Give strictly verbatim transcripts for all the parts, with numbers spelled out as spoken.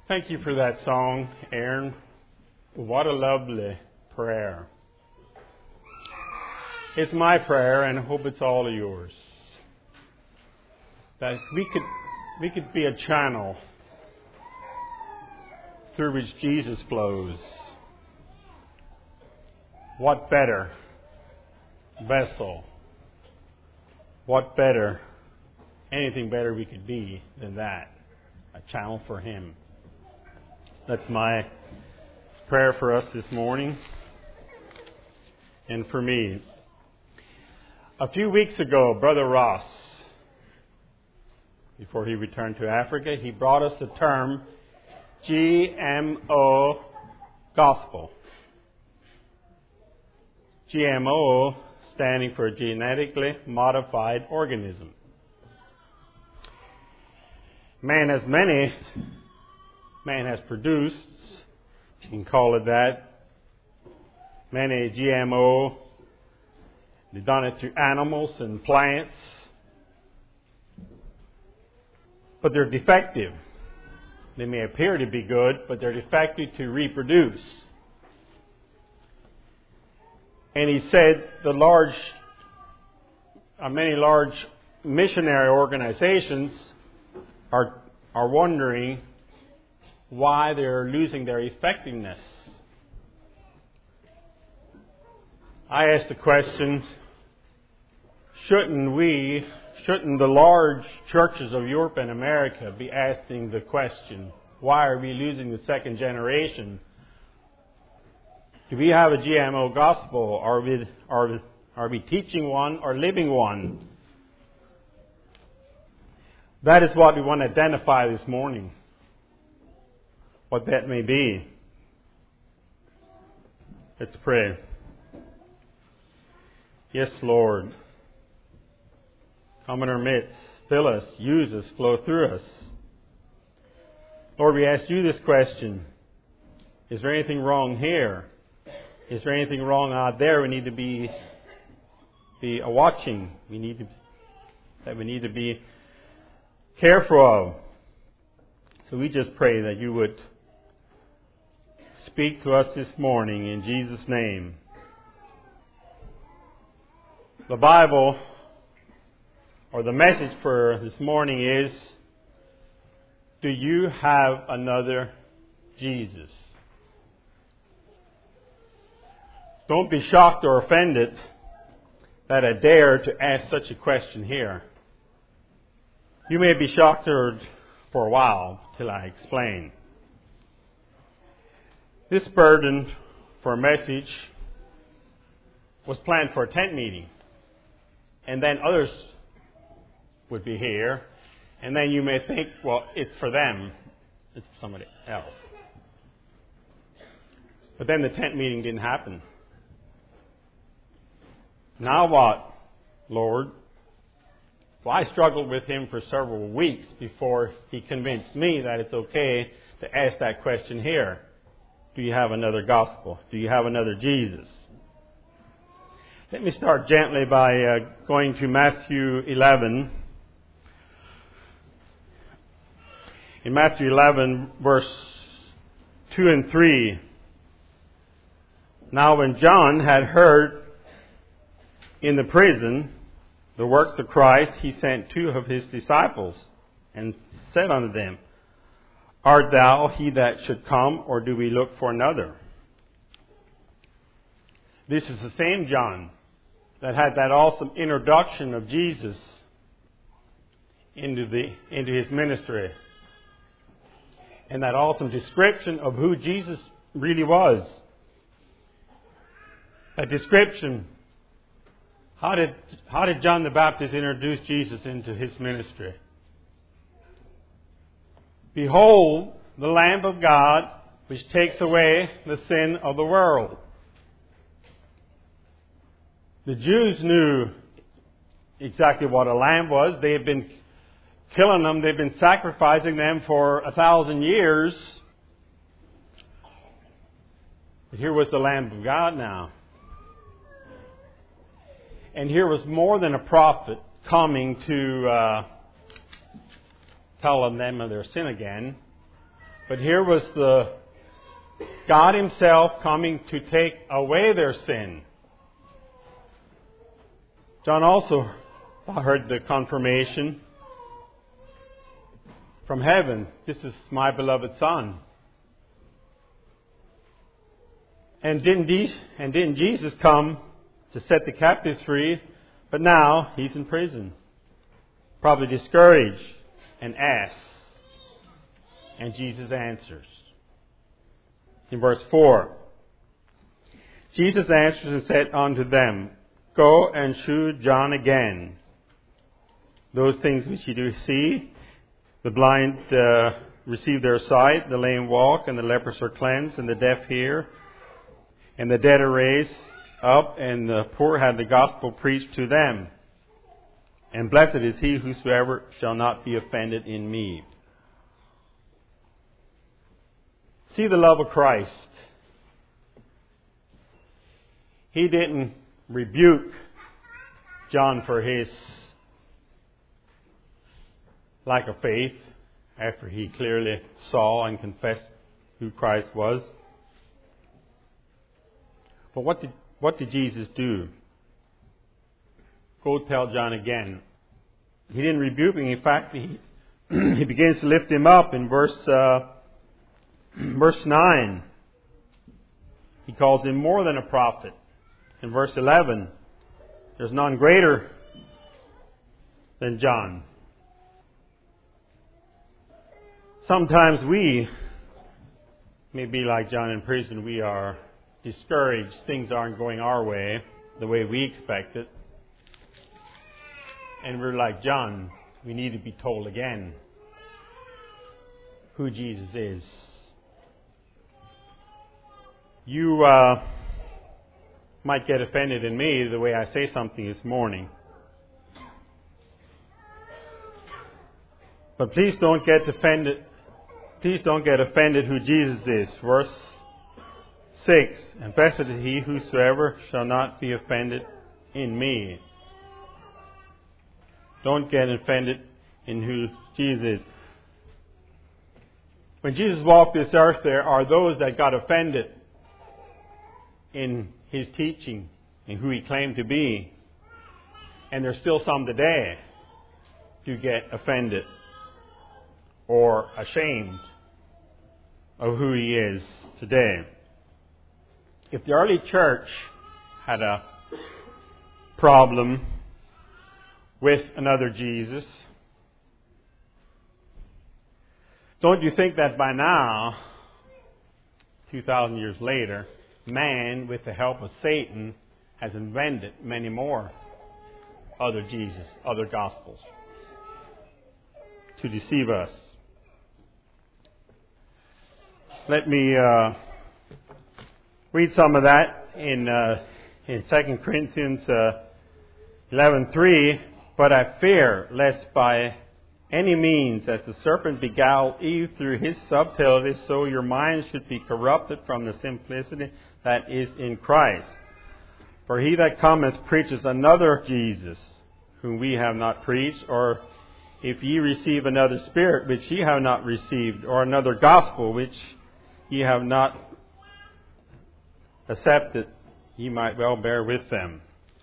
Thank you for that song, Aaron. What a lovely prayer. It's my prayer, and I hope it's all of yours, that we could we could be a channel through which Jesus flows. What better vessel? What better, anything better we could be than that? A channel for Him. That's my prayer for us this morning and for me. A few weeks ago, Brother Ross, before he returned to Africa, he brought us the term G M O gospel. G M O standing for genetically modified organism. Man has many, man has produced, you can call it that, many G M O. They've done it through animals and plants. But they're defective. They may appear to be good, but they're defective to reproduce. And he said the large, uh, many large missionary organizations are are wondering why they're losing their effectiveness. I asked the question, shouldn't we, shouldn't the large churches of Europe and America be asking the question, why are we losing the second generation? Do we have a G M O gospel? Are we, are, are we teaching one or living one? That is what we want to identify this morning. What that may be. Let's pray. Yes, Lord. Come in our midst. Fill us, use us, flow through us. Lord, we ask you this question. Is there anything wrong here? Is there anything wrong out there we need to be be watching? We need to that we need to be careful of. So we just pray that you would speak to us this morning in Jesus' name. The Bible, or the message for this morning is, do you have another Jesus? Don't be shocked or offended that I dare to ask such a question here. You may be shocked for a while till I explain. This burden for a message was planned for a tent meeting. And then others would be here. And then you may think, well, it's for them. It's for somebody else. But then the tent meeting didn't happen. Now what, Lord? Well, I struggled with him for several weeks before he convinced me that it's okay to ask that question here. Do you have another gospel? Do you have another Jesus? Let me start gently by uh, going to Matthew eleven. In Matthew eleven, verse two and three. Now when John had heard in the prison the works of Christ, he sent two of his disciples and said unto them, Art thou he that should come, or do we look for another? This is the same John that had that awesome introduction of Jesus into the into his ministry. And that awesome description of who Jesus really was. A description. How did how did John the Baptist introduce Jesus into his ministry? Behold, the Lamb of God, which takes away the sin of the world. The Jews knew exactly what a lamb was. They had been killing them. They've been sacrificing them for a thousand years. But here was the Lamb of God now. And here was more than a prophet coming to uh, tell them of their sin again. But here was the God Himself coming to take away their sin. John also heard the confirmation from heaven. This is my beloved Son. And didn't, Je- and didn't Jesus come to set the captives free? But now He's in prison. Probably discouraged and asks. And Jesus answers. In verse four, Jesus answers and said unto them, Go and shew John again those things which ye do see. The blind uh, receive their sight, the lame walk, and the lepers are cleansed, and the deaf hear, and the dead are raised up, and the poor have the gospel preached to them. And blessed is he whosoever shall not be offended in me. See the love of Christ. He didn't rebuke John for his lack of faith after he clearly saw and confessed who Christ was. But what did, what did Jesus do? Go tell John again. He didn't rebuke him. In fact, he, he begins to lift him up in verse uh, verse nine. He calls him more than a prophet. In verse eleven, there's none greater than John. Sometimes we may be like John in prison. We are discouraged. Things aren't going our way, the way we expect it. And we're like John. We need to be told again who Jesus is. You uh, might get offended in me the way I say something this morning. But please don't get offended. Please don't get offended who Jesus is. Verse six. And blessed is he whosoever shall not be offended in me. Don't get offended in who Jesus is. When Jesus walked this earth, there are those that got offended in His teaching and who He claimed to be. And there's still some today who get offended or ashamed of who He is today. If the early church had a problem with another Jesus, don't you think that by now, two thousand years later, man, with the help of Satan, has invented many more other Jesus, other gospels, to deceive us? Let me uh, read some of that in uh, in Second Corinthians uh, eleven three. But I fear lest by any means, as the serpent beguiled Eve through his subtlety, so your minds should be corrupted from the simplicity that is in Christ. For he that cometh preaches another Jesus, whom we have not preached, or if ye receive another spirit which ye have not received, or another gospel which ye have not accepted, ye might well bear with them.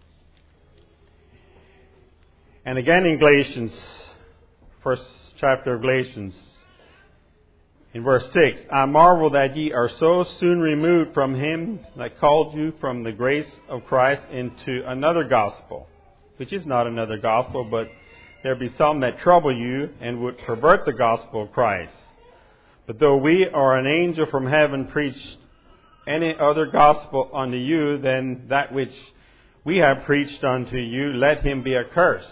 And again in Galatians, first chapter of Galatians, in verse six, I marvel that ye are so soon removed from him that called you from the grace of Christ into another gospel, which is not another gospel, but there be some that trouble you and would pervert the gospel of Christ. But though we or an angel from heaven preach any other gospel unto you than that which we have preached unto you, let him be accursed.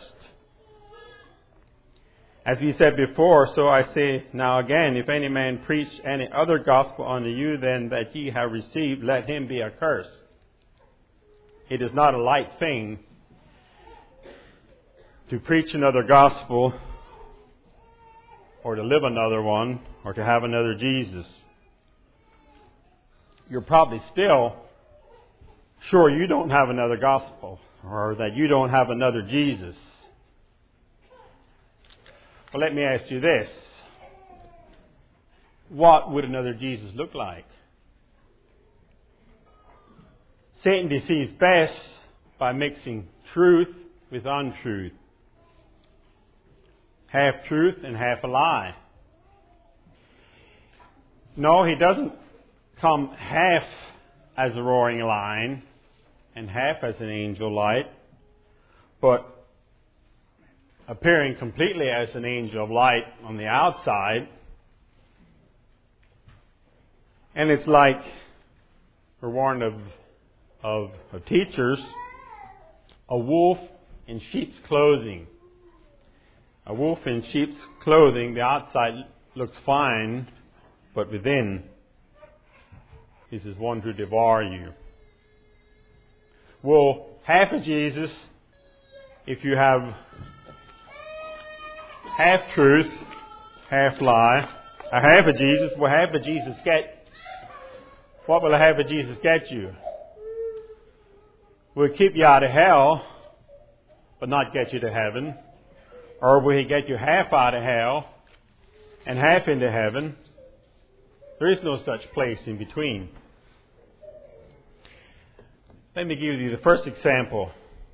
As we said before, so I say now again, if any man preach any other gospel unto you than that ye have received, let him be accursed. It is not a light thing to preach another gospel, or to live another one, or to have another Jesus. You're probably still sure you don't have another gospel, or that you don't have another Jesus. Well, let me ask you this. what would another Jesus look like? Satan deceives best by mixing truth with untruth. Half truth and half a lie. No, he doesn't come half as a roaring lion and half as an angel light, but appearing completely as an angel of light on the outside. And it's like we're warned of, of, of teachers, a wolf in sheep's clothing. A wolf in sheep's clothing, the outside looks fine, but within, this is one to devour you. Well, half of Jesus, if you have half truth, half lie, a half of Jesus, will half of Jesus get? What will a half of Jesus get you? Will it keep you out of hell, but not get you to heaven? Or will he get you half out of hell and half into heaven? There is no such place in between. Let me give you the first example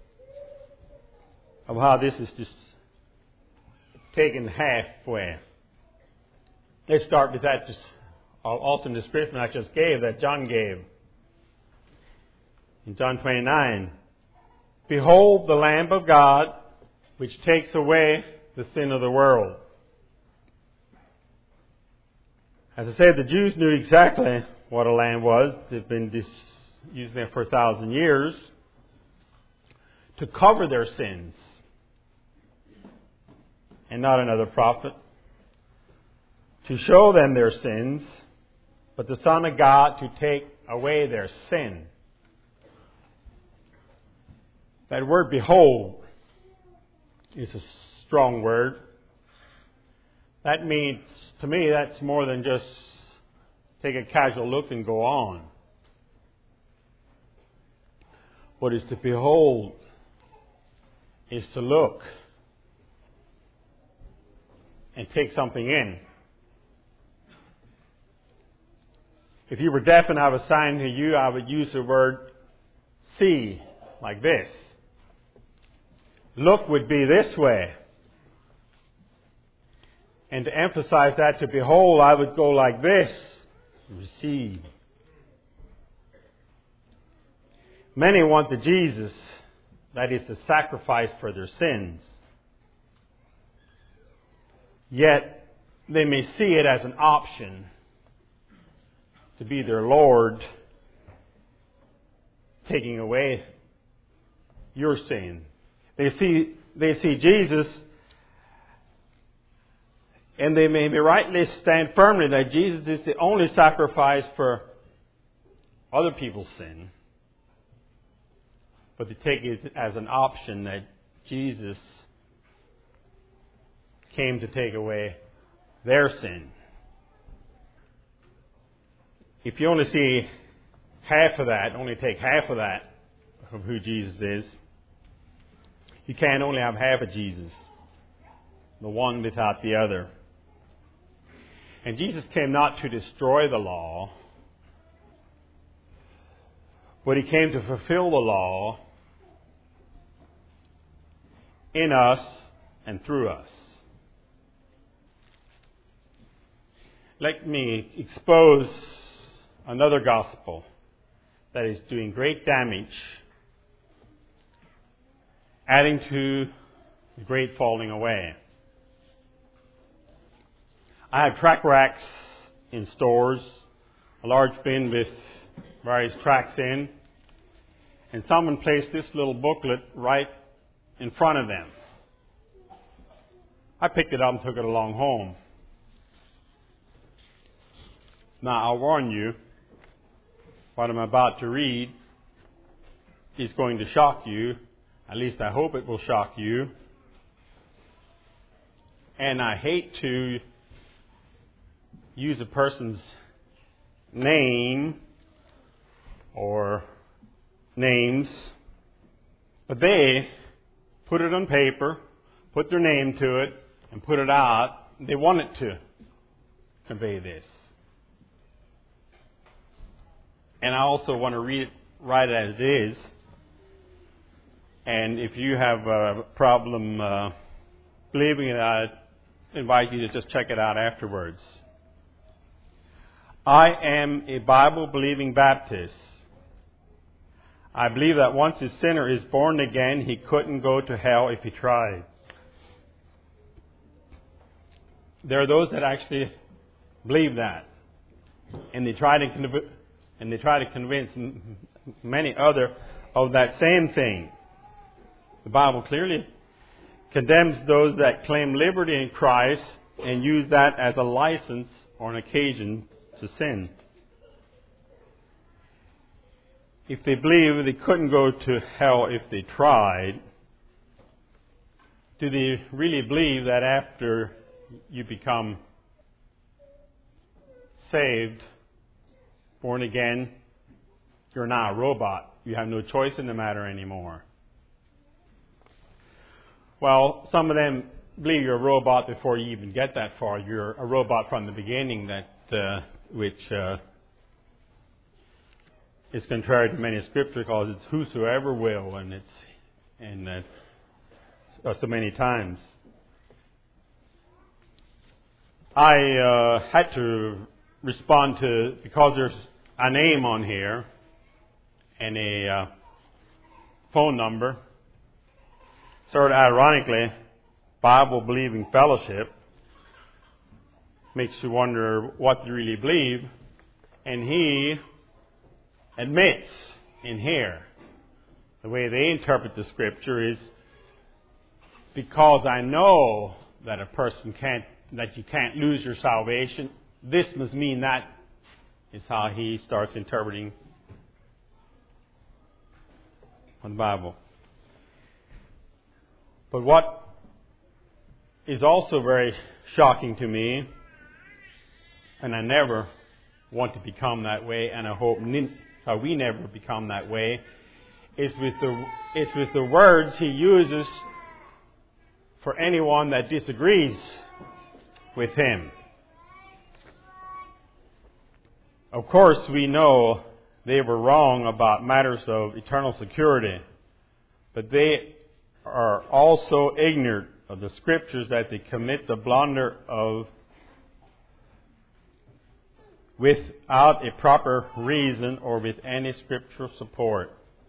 of how this is just taken halfway. Let's start with that just awesome description I just gave, that John gave. In John twenty-nine, behold the Lamb of God, which takes away the sin of the world. As I said, the Jews knew exactly what a lamb was. They've been dis- using it for a thousand years to cover their sins. And not another prophet. To show them their sins, but the Son of God to take away their sin. That word behold is a strong word. That means, to me, that's more than just take a casual look and go on. What is to behold is to look and take something in. If you were deaf and I was signing to you, I would use the word see, like this. Look would be this way. And to emphasize that, to behold, I would go like this. Receive. Many want the Jesus, that is the sacrifice for their sins. Yet they may see it as an option to be their Lord, taking away your sin. They see they see Jesus, and they may rightly stand firmly that Jesus is the only sacrifice for other people's sin. But they take it as an option that Jesus came to take away their sin. If you only see half of that, only take half of that of who Jesus is, you can only have half of Jesus, the one without the other. And Jesus came not to destroy the law, but He came to fulfill the law in us and through us. Let me expose another gospel that is doing great damage, adding to the great falling away. I have tract racks in stores, a large bin with various tracts in, and someone placed this little booklet right in front of them. I picked it up and took it along home. Now, I'll warn you, what I'm about to read is going to shock you. At least I hope it will shock you. And I hate to use a person's name or names, but they put it on paper, put their name to it, and put it out. They want it to. convey this. And I also want to read it, write it as it is. And if you have a problem uh, believing it, I invite you to just check it out afterwards. I am a Bible-believing Baptist. I believe that once a sinner is born again, he couldn't go to hell if he tried. There are those that actually believe that, and they try to conv- and they try to convince m- many other of that same thing. The Bible clearly condemns those that claim liberty in Christ and use that as a license or an occasion to sin. If they believe they couldn't go to hell if they tried, do they really believe that after you become saved, born again, you're now a robot? You have no choice in the matter anymore. Well, some of them believe you're a robot before you even get that far. You're a robot from the beginning, that uh, which uh, is contrary to many scripture, because it's whosoever will, and it's and uh, so many times. I uh, had to respond to, because there's a name on here and a uh, phone number. Sort of ironically, Bible-believing fellowship makes you wonder what they really believe. And he admits in here, the way they interpret the Scripture is, because I know that a person can't, that you can't lose your salvation, this must mean that, is how he starts interpreting the Bible. But what is also very shocking to me, and I never want to become that way, and I hope uh, we never become that way, is with the is with the words he uses for anyone that disagrees with him. Of course, we know they were wrong about matters of eternal security, but they are also ignorant of the Scriptures, that they commit the blunder of, without a proper reason or with any scriptural support.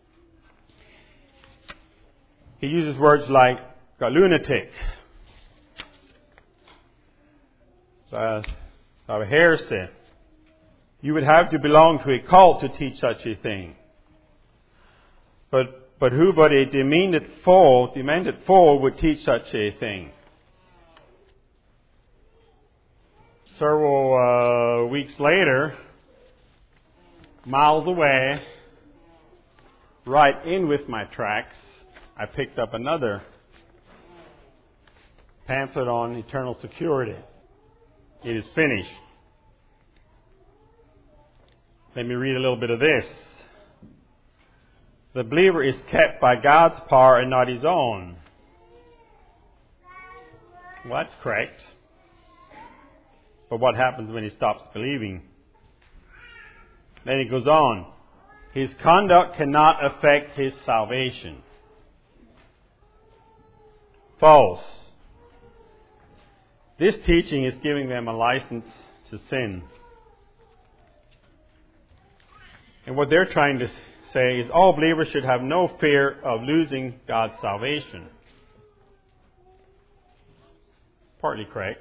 He uses words like a lunatic, uh, a heresy. You would have to belong to a cult to teach such a thing. But But who but a demented fool, demented fool would teach such a thing? Several uh, weeks later, miles away, right in with my tracks, I picked up another pamphlet on eternal security. It is finished. Let me read a little bit of this. The believer is kept by God's power and not his own. Well, that's correct. But what happens when he stops believing? Then he goes on. His conduct cannot affect his salvation. False. This teaching is giving them a license to sin. And what they're trying to say is all believers should have no fear of losing God's salvation. Partly correct.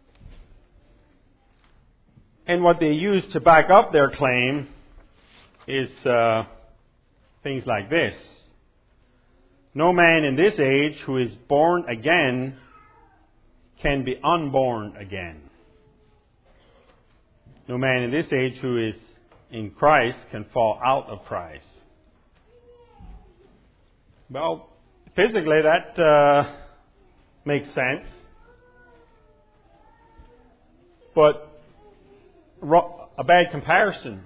And what they use to back up their claim is uh, things like this. No man in this age who is born again can be unborn again. No man in this age who is in Christ can fall out of Christ. Well, physically that uh, makes sense. But a bad comparison.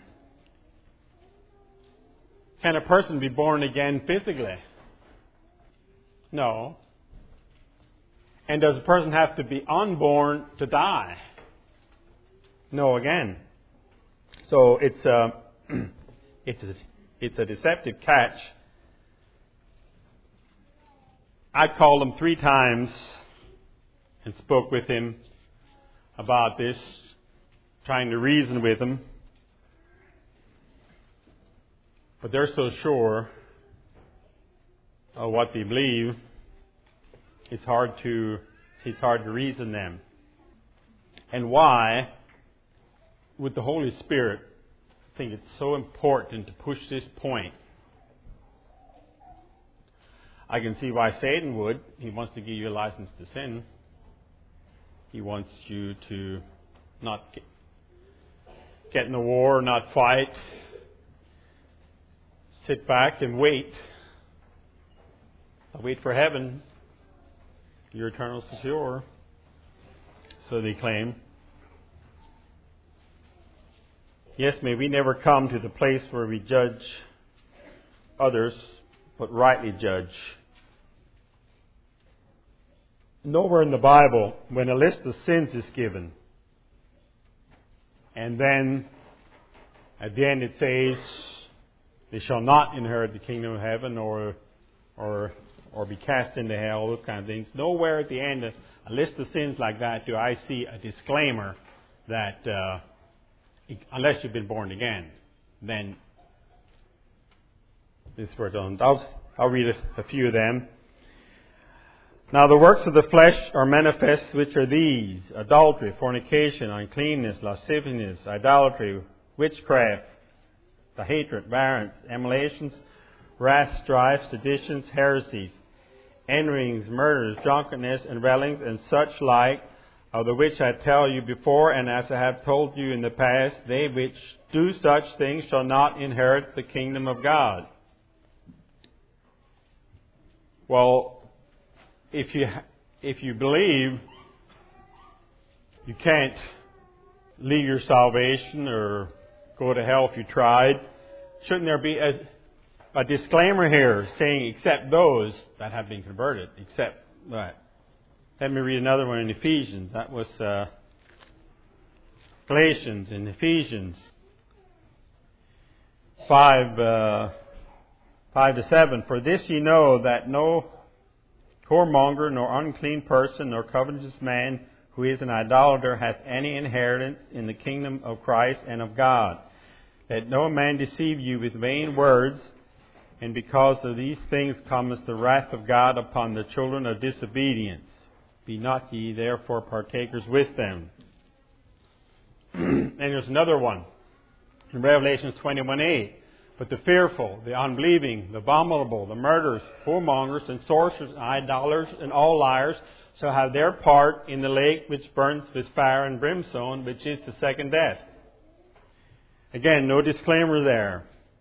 Can a person be born again physically? No. And does a person have to be unborn to die? no again. So it's a, it's a, it's a deceptive catch. I called him three times and spoke with him about this, trying to reason with him. But they're so sure of what they believe, it's hard to it's hard to reason them. And why, with the Holy Spirit, I think it's so important to push this point. I can see why Satan would. He wants to give you a license to sin. He wants you to not get, get in a war, not fight, sit back and wait. Wait for heaven. Your eternal secure. So they claim. Yes, may we never come to the place where we judge others, but rightly judge. Nowhere in the Bible, when a list of sins is given, and then at the end it says, they shall not inherit the kingdom of heaven, or or or be cast into hell, those kind of things. Nowhere at the end of a list of sins like that do I see a disclaimer that uh, unless you've been born again, then this were done. I'll, I'll read a, a few of them. Now the works of the flesh are manifest, which are these: adultery, fornication, uncleanness, lasciviousness, idolatry, witchcraft, the hatred, variance, emulations, wrath, strife, seditions, heresies, envyings, murders, drunkenness, and revelings, and such like, of the which I tell you before, and as I have told you in the past, they which do such things shall not inherit the kingdom of God. Well, if you if you believe you can't leave your salvation or go to hell if you tried, shouldn't there be a A disclaimer here saying, except those that have been converted, except that. Let me read another one in Ephesians. That was uh, Galatians in Ephesians five, uh, five to seven. For this ye know, that no whoremonger, nor unclean person, nor covetous man, who is an idolater, hath any inheritance in the kingdom of Christ and of God. Let no man deceive you with vain words. And because of these things cometh the wrath of God upon the children of disobedience. Be not ye therefore partakers with them. And there's another one in Revelation twenty-one eight. But the fearful, the unbelieving, the abominable, the murderers, whoremongers, and sorcerers, and idolaters, and all liars shall have their part in the lake which burns with fire and brimstone, which is the second death. Again, no disclaimer there.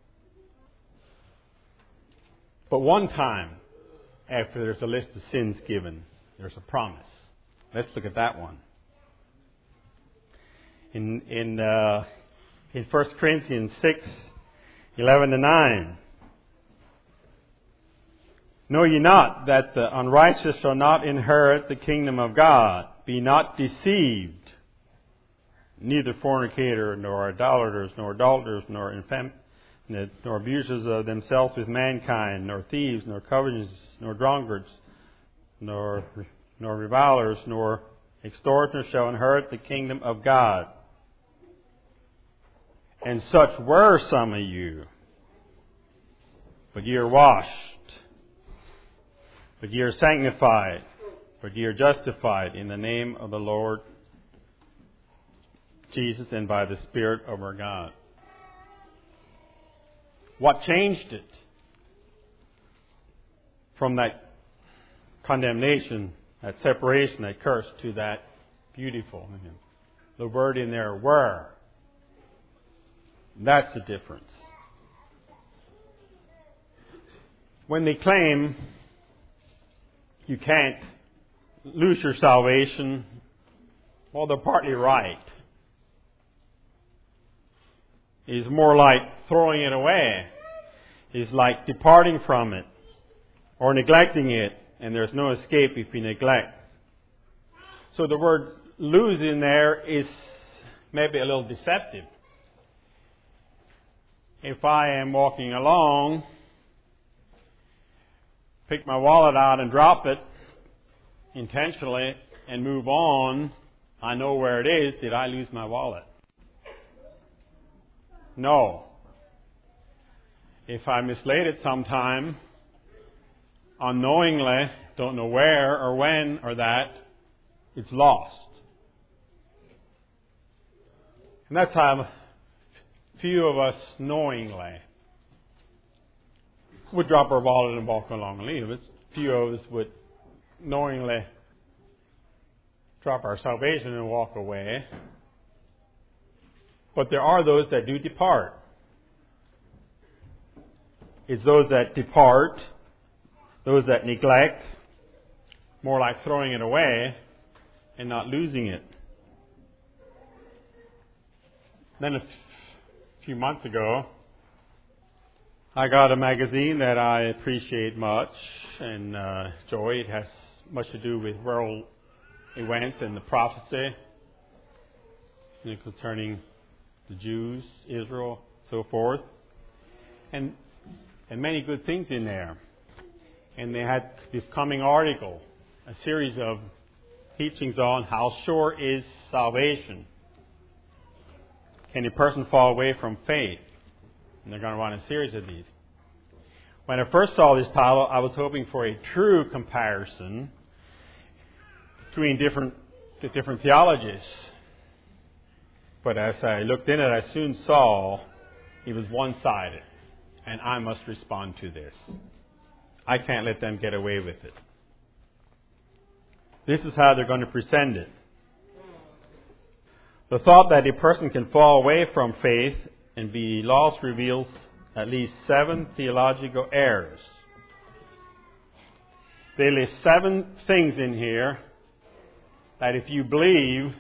But one time, after there's a list of sins given, there's a promise. Let's look at that one. In in uh, in First Corinthians six, eleven to nine. Know ye not that the unrighteous shall not inherit the kingdom of God? Be not deceived. Neither fornicator, nor idolaters, nor adulterers, nor infam. nor abusers of themselves with mankind, nor thieves, nor covetous, nor drunkards, nor nor revilers, nor extortioners shall inherit the kingdom of God. And such were some of you. But ye are washed, but ye are sanctified, but ye are justified in the name of the Lord Jesus and by the Spirit of our God. What changed it from that condemnation, that separation, that curse, to that beautiful? The word in there, were. That's the difference. When they claim you can't lose your salvation, well, they're partly right. It's more like throwing it away. It's like departing from it or neglecting it, and there's no escape if you neglect. So the word lose in there is maybe a little deceptive. If I am walking along, pick my wallet out and drop it intentionally and move on, I know where it is. Did I lose my wallet? No. If I mislaid it sometime, unknowingly, don't know where or when or that, it's lost. And that's how few of us knowingly would drop our wallet and walk along and leave. Few of us would knowingly drop our salvation and walk away. But there are those that do depart. It's those that depart, those that neglect, more like throwing it away and not losing it. Then a f- few months ago, I got a magazine that I appreciate much and uh, enjoy. It has much to do with world events and the prophecy, you know, concerning the Jews, Israel, so forth, and and many good things in there. And they had this coming article, a series of teachings on how sure is salvation. Can a person fall away from faith? And they're going to run a series of these. When I first saw this title, I was hoping for a true comparison between different the different theologies. But as I looked in it, I soon saw it was one-sided. And I must respond to this. I can't let them get away with it. This is how they're going to present it. The thought that a person can fall away from faith and be lost reveals at least seven theological errors. They list seven things in here that if you believe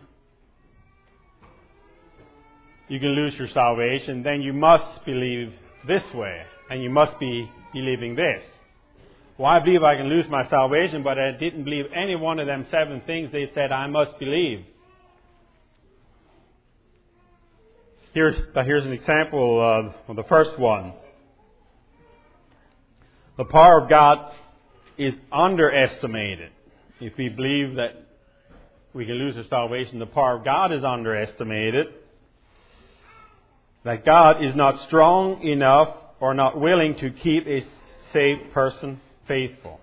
you can lose your salvation, then you must believe this way, and you must be believing this. Well, I believe I can lose my salvation, but I didn't believe any one of them seven things they said I must believe. Here's, here's an example uh, of the first one. The power of God is underestimated. If we believe that we can lose our salvation, the power of God is underestimated. That God is not strong enough or not willing to keep a saved person faithful.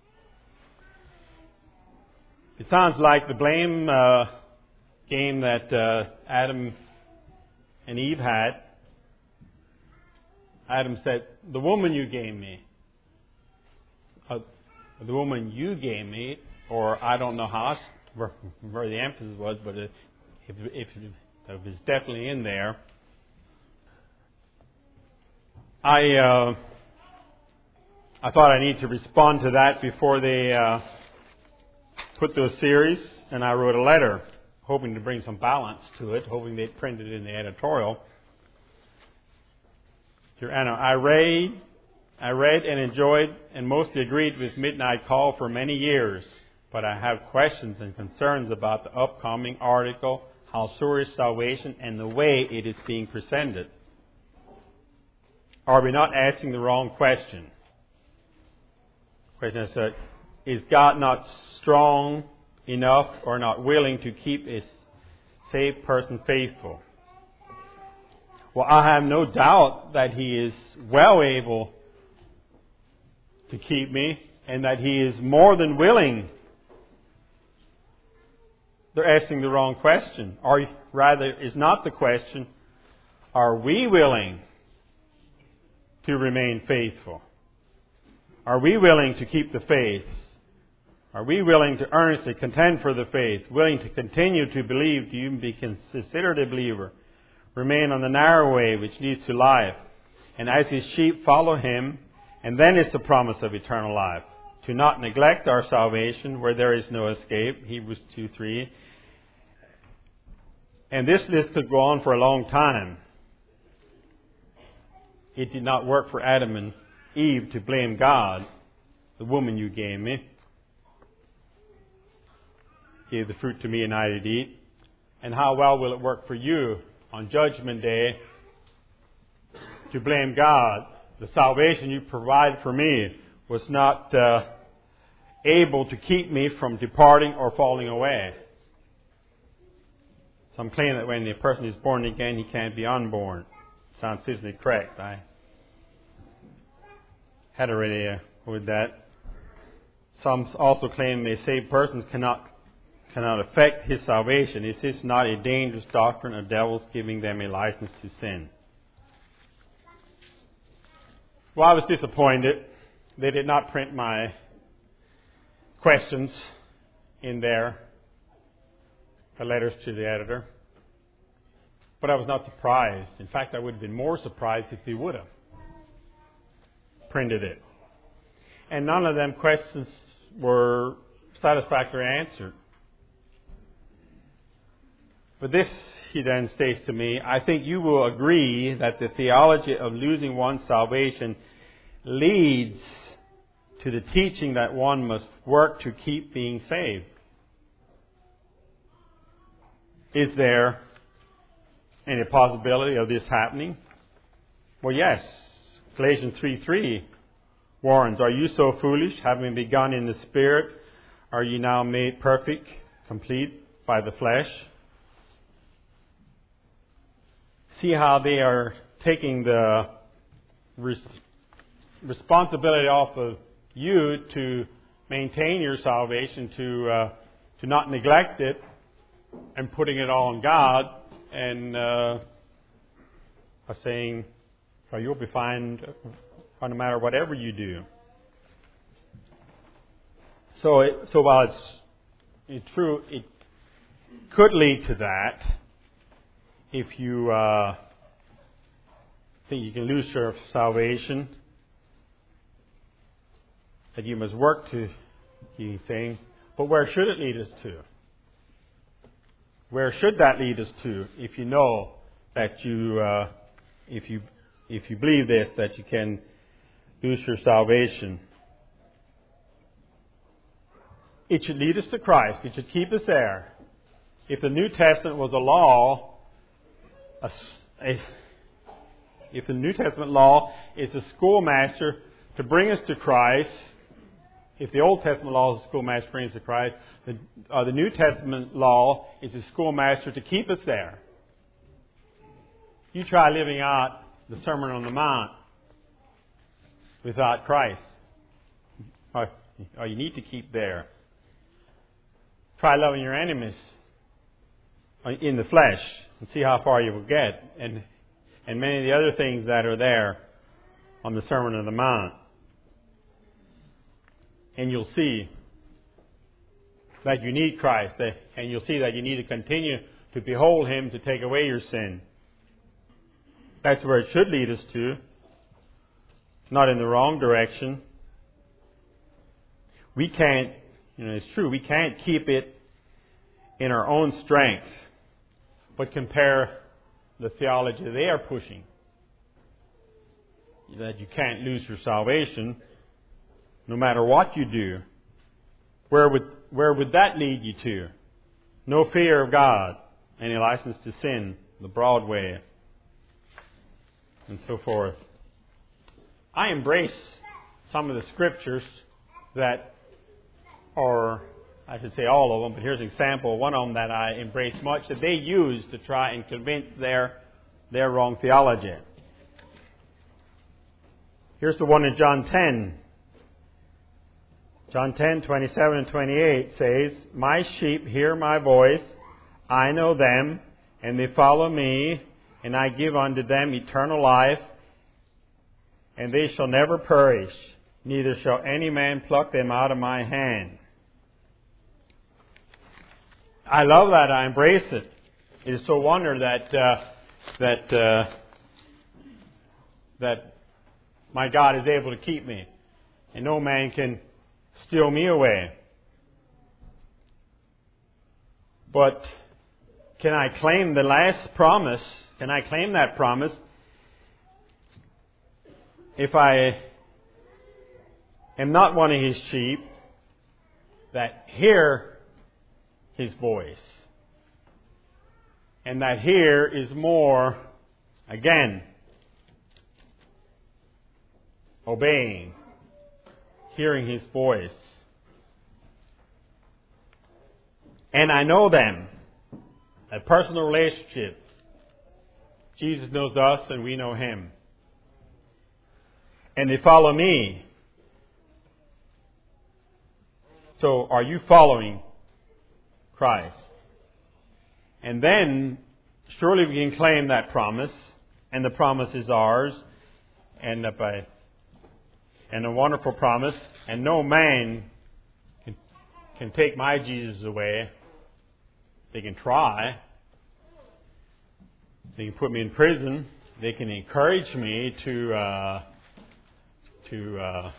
It sounds like the blame uh, game that uh, Adam and Eve had. Adam said, the woman you gave me, uh, the woman you gave me, or I don't know how, where, where the emphasis was, but if, if, if it was definitely in there. I uh, I thought I need to respond to that before they uh, put those series, and I wrote a letter hoping to bring some balance to it, hoping they'd print it in the editorial. Dear Anna, I read, I read and enjoyed and mostly agreed with Midnight Call for many years, but I have questions and concerns about the upcoming article, How Sure is Salvation, and the way it is being presented. Are we not asking the wrong question? Question is, uh, is God not strong enough or not willing to keep a saved person faithful? Well, I have no doubt that He is well able to keep me and that He is more than willing. They're asking the wrong question. Or rather, is not the question, are we willing to remain faithful? Are we willing to keep the faith? Are we willing to earnestly contend for the faith? Willing to continue to believe, to even be considered a believer? Remain on the narrow way which leads to life. And as His sheep follow Him, and then is the promise of eternal life. To not neglect our salvation where there is no escape. Hebrews two three. And this list could go on for a long time. It did not work for Adam and Eve to blame God. The woman you gave me gave the fruit to me and I did eat. And how well will it work for you on Judgment Day to blame God? The salvation you provided for me was not uh, able to keep me from departing or falling away. Some claim that when the person is born again, he can't be unborn. Sounds physically correct. I had already uh, with that. Some also claim a saved person cannot cannot affect his salvation. Is this not a dangerous doctrine of devils giving them a license to sin? Well, I was disappointed. They did not print my questions in there, the letters to the editor. But I was not surprised. In fact, I would have been more surprised if they would have printed it. And none of them questions were satisfactorily answered. But this, he then states to me, I think you will agree that the theology of losing one's salvation leads to the teaching that one must work to keep being saved. Is there any possibility of this happening? Well, yes. Galatians three three warns, are you so foolish, having begun in the Spirit, are you now made perfect, complete by the flesh? See how they are taking the res- responsibility off of you to maintain your salvation, to uh, to not neglect it, and putting it all on God, and uh, are saying, well, you'll be fine no matter whatever you do. So, it, so while it's, it's true, it could lead to that. If you uh, think you can lose your salvation, that you must work to keep saying, but where should it lead us to? Where should that lead us to? If you know that you, uh, if you, if you believe this, that you can lose your salvation, it should lead us to Christ. It should keep us there. If the New Testament was a law, a, a, if the New Testament law is a schoolmaster to bring us to Christ, if the Old Testament law is a schoolmaster to bring us to Christ, the, uh, the New Testament law is a schoolmaster to keep us there. You try living out the Sermon on the Mount without Christ. Or, or you need to keep there. Try loving your enemies in the flesh and see how far you will get. And, and many of the other things that are there on the Sermon on the Mount. And you'll see that you need Christ. And you'll see that you need to continue to behold Him to take away your sin. That's where it should lead us to. Not in the wrong direction. We can't, you know, it's true, we can't keep it in our own strength. But compare the theology they are pushing. That you can't lose your salvation no matter what you do. Where would, where would that lead you to? No fear of God. Any license to sin. The broad way. And so forth. I embrace some of the scriptures that are, I should say all of them, but here's an example. One of them that I embrace much that they use to try and convince their, their wrong theology. Here's the one in John ten. John ten, twenty-seven and twenty-eight says, my sheep hear my voice, I know them, and they follow me, and I give unto them eternal life, and they shall never perish, neither shall any man pluck them out of my hand. I love that. I embrace it. It is so wonder that uh, that uh, that my God is able to keep me, and no man can steal me away. But can I claim the last promise? Can I claim that promise if I am not one of His sheep that hear His voice? And that here is more, again, obeying, hearing His voice. And I know them. A personal relationship. Jesus knows us and we know Him. And they follow me. So are you following Christ? And then surely we can claim that promise, and the promise is ours, and a, and a wonderful promise, and no man can, can take my Jesus away. They can try. They can put me in prison. They can encourage me to uh, to uh,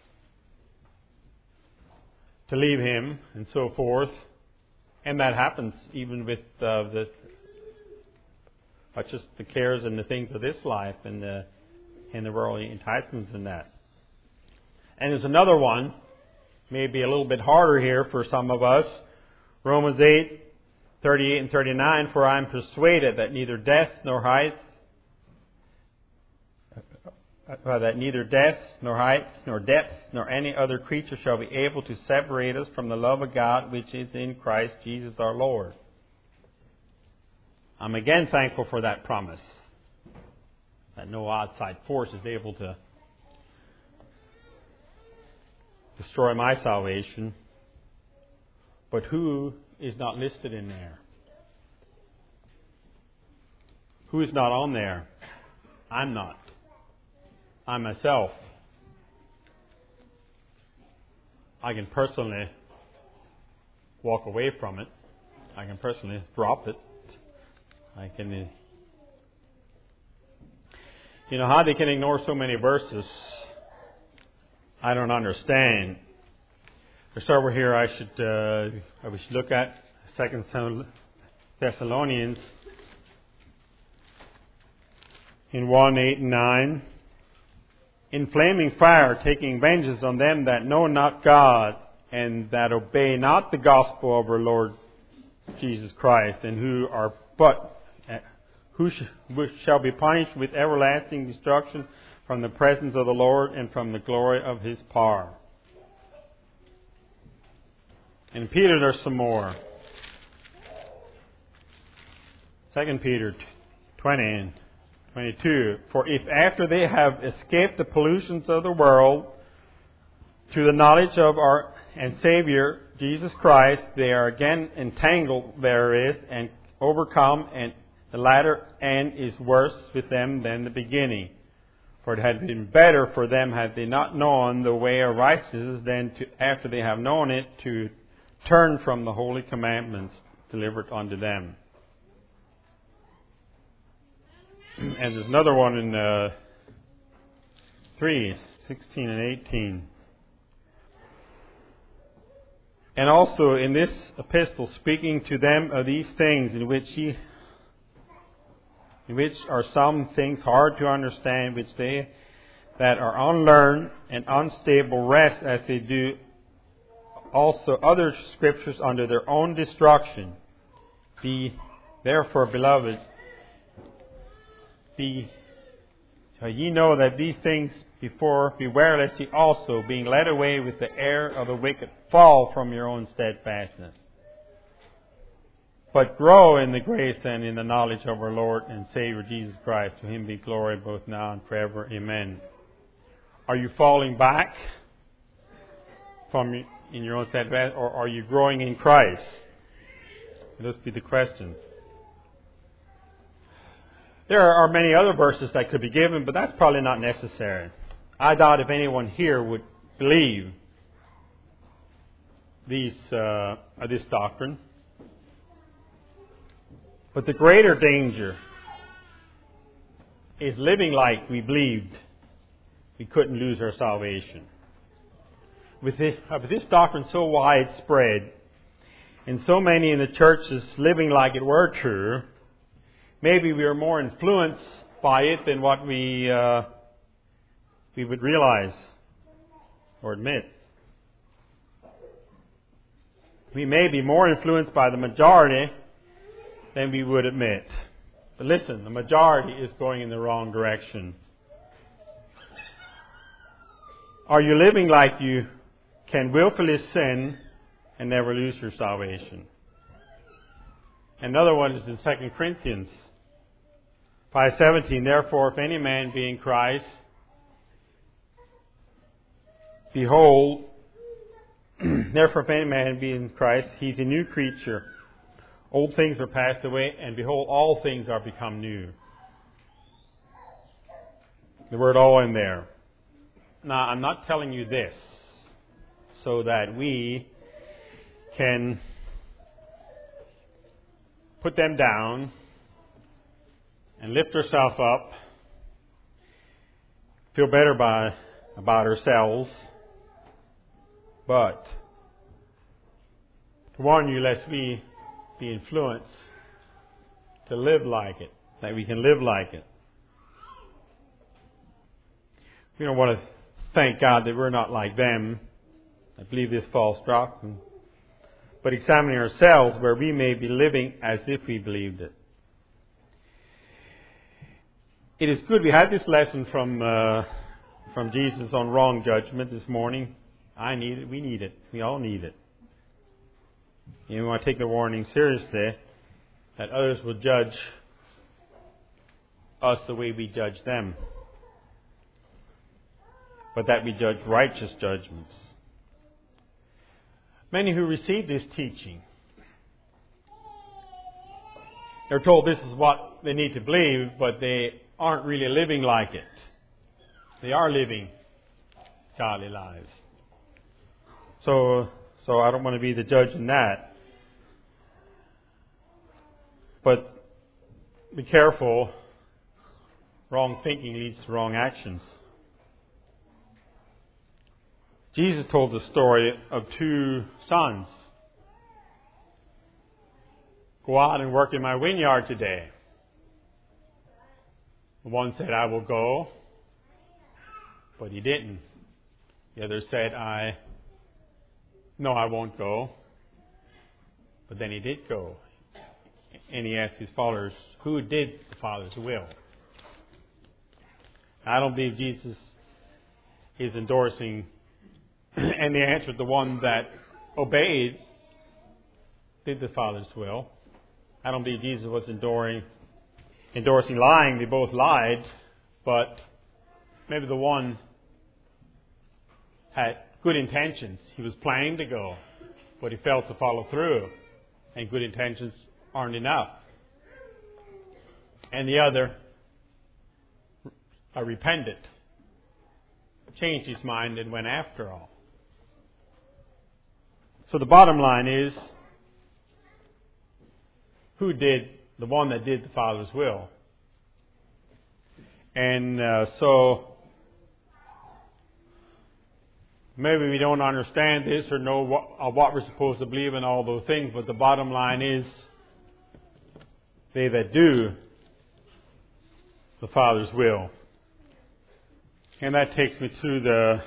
to leave Him and so forth, and that happens even with uh, the not just the cares and the things of this life and the and the worldly enticements in that. And there's another one, maybe a little bit harder here for some of us. Romans eight. thirty-eight and thirty-nine, for I am persuaded that neither death nor height, uh, that neither death nor height nor depth nor any other creature shall be able to separate us from the love of God which is in Christ Jesus our Lord. I'm again thankful for that promise, that no outside force is able to destroy my salvation. But who is not listed in there? Who is not on there? I'm not. I myself. I can personally walk away from it. I can personally drop it. I can... You know how they can ignore so many verses? I don't understand. To start with here, I should uh, we should look at Second Thessalonians in one, eight and nine. In flaming fire, taking vengeance on them that know not God, and that obey not the gospel of our Lord Jesus Christ, and who are but who shall be punished with everlasting destruction from the presence of the Lord and from the glory of His power. In Peter, there's some more. Second Peter twenty and twenty-two. For if after they have escaped the pollutions of the world through the knowledge of our and Savior Jesus Christ, they are again entangled therewith and overcome, and the latter end is worse with them than the beginning. For it had been better for them had they not known the way of righteousness than to, after they have known it, to turn from the holy commandments delivered unto them. And there's another one in uh, three, sixteen and eighteen. And also in this epistle, speaking to them of these things, in which ye, in which are some things hard to understand, which they that are unlearned and unstable rest, as they do also other scriptures under their own destruction. Be therefore, beloved, be so ye know that these things before, beware lest ye also, being led away with the error of the wicked, fall from your own steadfastness. But grow in the grace and in the knowledge of our Lord and Savior Jesus Christ. To Him be glory both now and forever. Amen. Are you falling back from in your own steadfastness, or are you growing in Christ? This be the question. There are many other verses that could be given, but that's probably not necessary. I doubt if anyone here would believe these uh, this doctrine. But the greater danger is living like we believed we couldn't lose our salvation. With this, uh, with this doctrine so widespread, and so many in the churches living like it were true, maybe we are more influenced by it than what we uh, we would realize or admit. We may be more influenced by the majority than we would admit. But listen, the majority is going in the wrong direction. Are you living like you can willfully sin and never lose your salvation? Another one is in Second Corinthians five seventeen. Therefore, if any man be in Christ, behold, therefore if any man be in Christ, he's a new creature. Old things are passed away, and behold, all things are become new. The word all in there. Now, I'm not telling you this so that we can put them down and lift ourselves up, feel better by, about ourselves, but to warn you lest we be influenced to live like it, that we can live like it. We don't want to thank God that we're not like them that believe this false doctrine, but examining ourselves where we may be living as if we believed it. It is good. We had this lesson from uh, from Jesus on wrong judgment this morning. I need it. We need it. We all need it. And we want to take the warning seriously that others will judge us the way we judge them, but that we judge righteous judgments. Many who receive this teaching, they're told this is what they need to believe, but they aren't really living like it. They are living godly lives. So, so I don't want to be the judge in that. But be careful. Wrong thinking leads to wrong actions. Jesus told the story of two sons. Go out and work in my vineyard today. One said, I will go, but he didn't. The other said, I, no, I won't go. But then he did go. And he asked his followers, who did the Father's will? I don't believe Jesus is endorsing, and they answered, the one that obeyed did the Father's will. I don't believe Jesus was endorsing endorsing lying. They both lied, but maybe the one had good intentions. He was planning to go, but he failed to follow through, and good intentions aren't enough. And the other uh, repented, changed his mind, and went after all. So the bottom line is, who did the one that did the Father's will? And uh, so maybe we don't understand this or know what, uh, what we're supposed to believe in all those things, but the bottom line is, they that do the Father's will. And that takes me to the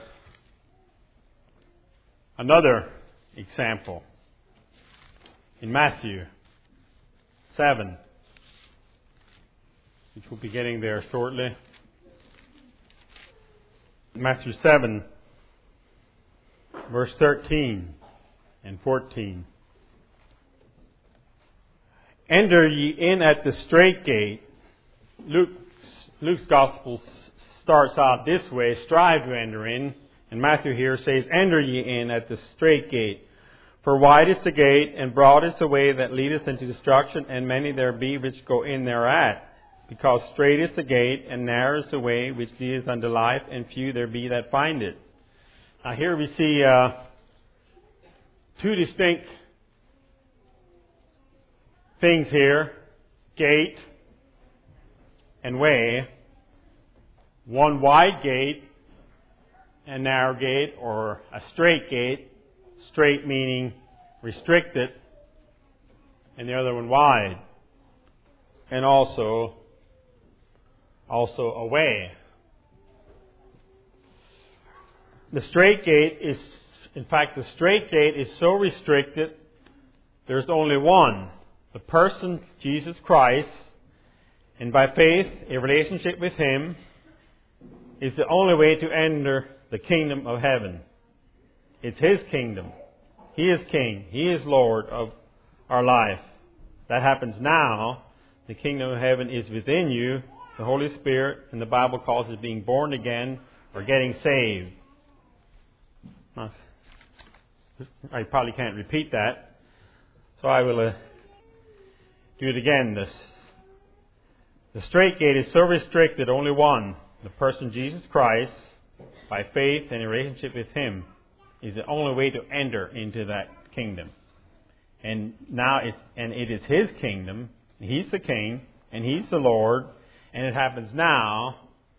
another example in Matthew seven, which we'll be getting there shortly. Matthew seven, verse thirteen and fourteen. Enter ye in at the strait gate. Luke, Luke's Gospel starts out this way, strive to enter in. And Matthew here says, enter ye in at the strait gate. For wide is the gate, and broad is the way that leadeth into destruction, and many there be which go in thereat. Because strait is the gate, and narrow is the way which leadeth unto life, and few there be that find it. Now here we see uh, two distinct things here. Gate and way. One wide gate and narrow gate, or a strait gate. Strait meaning restricted, and the other one wide. And also, also a way. The strait gate is, in fact, the strait gate is so restricted, there's only one the person, Jesus Christ, and by faith, a relationship with Him, is the only way to enter the kingdom of heaven. It's His kingdom. He is King. He is Lord of our life. That happens now. The kingdom of heaven is within you, the Holy Spirit, and the Bible calls it being born again or getting saved. I probably can't repeat that, so I will uh, do it again. This, the straight gate is so restricted, only one, the person Jesus Christ, by faith and a relationship with Him, is the only way to enter into that kingdom. And now, it, and it is His kingdom. He's the King, and He's the Lord, and it happens now.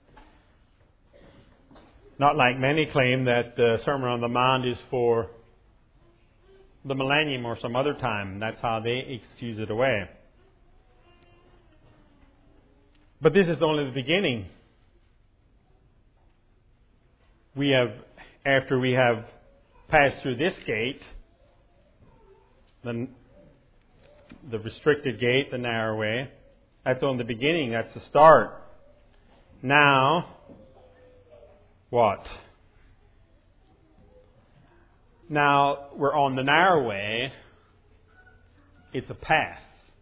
Not like many claim that the Sermon on the Mount is for the millennium or some other time. That's how they excuse it away. But this is only the beginning. We have, after we have passed through this gate, the, the restricted gate, the narrow way, that's only the beginning, that's the start. Now, what? Now, we're on the narrow way. It's a path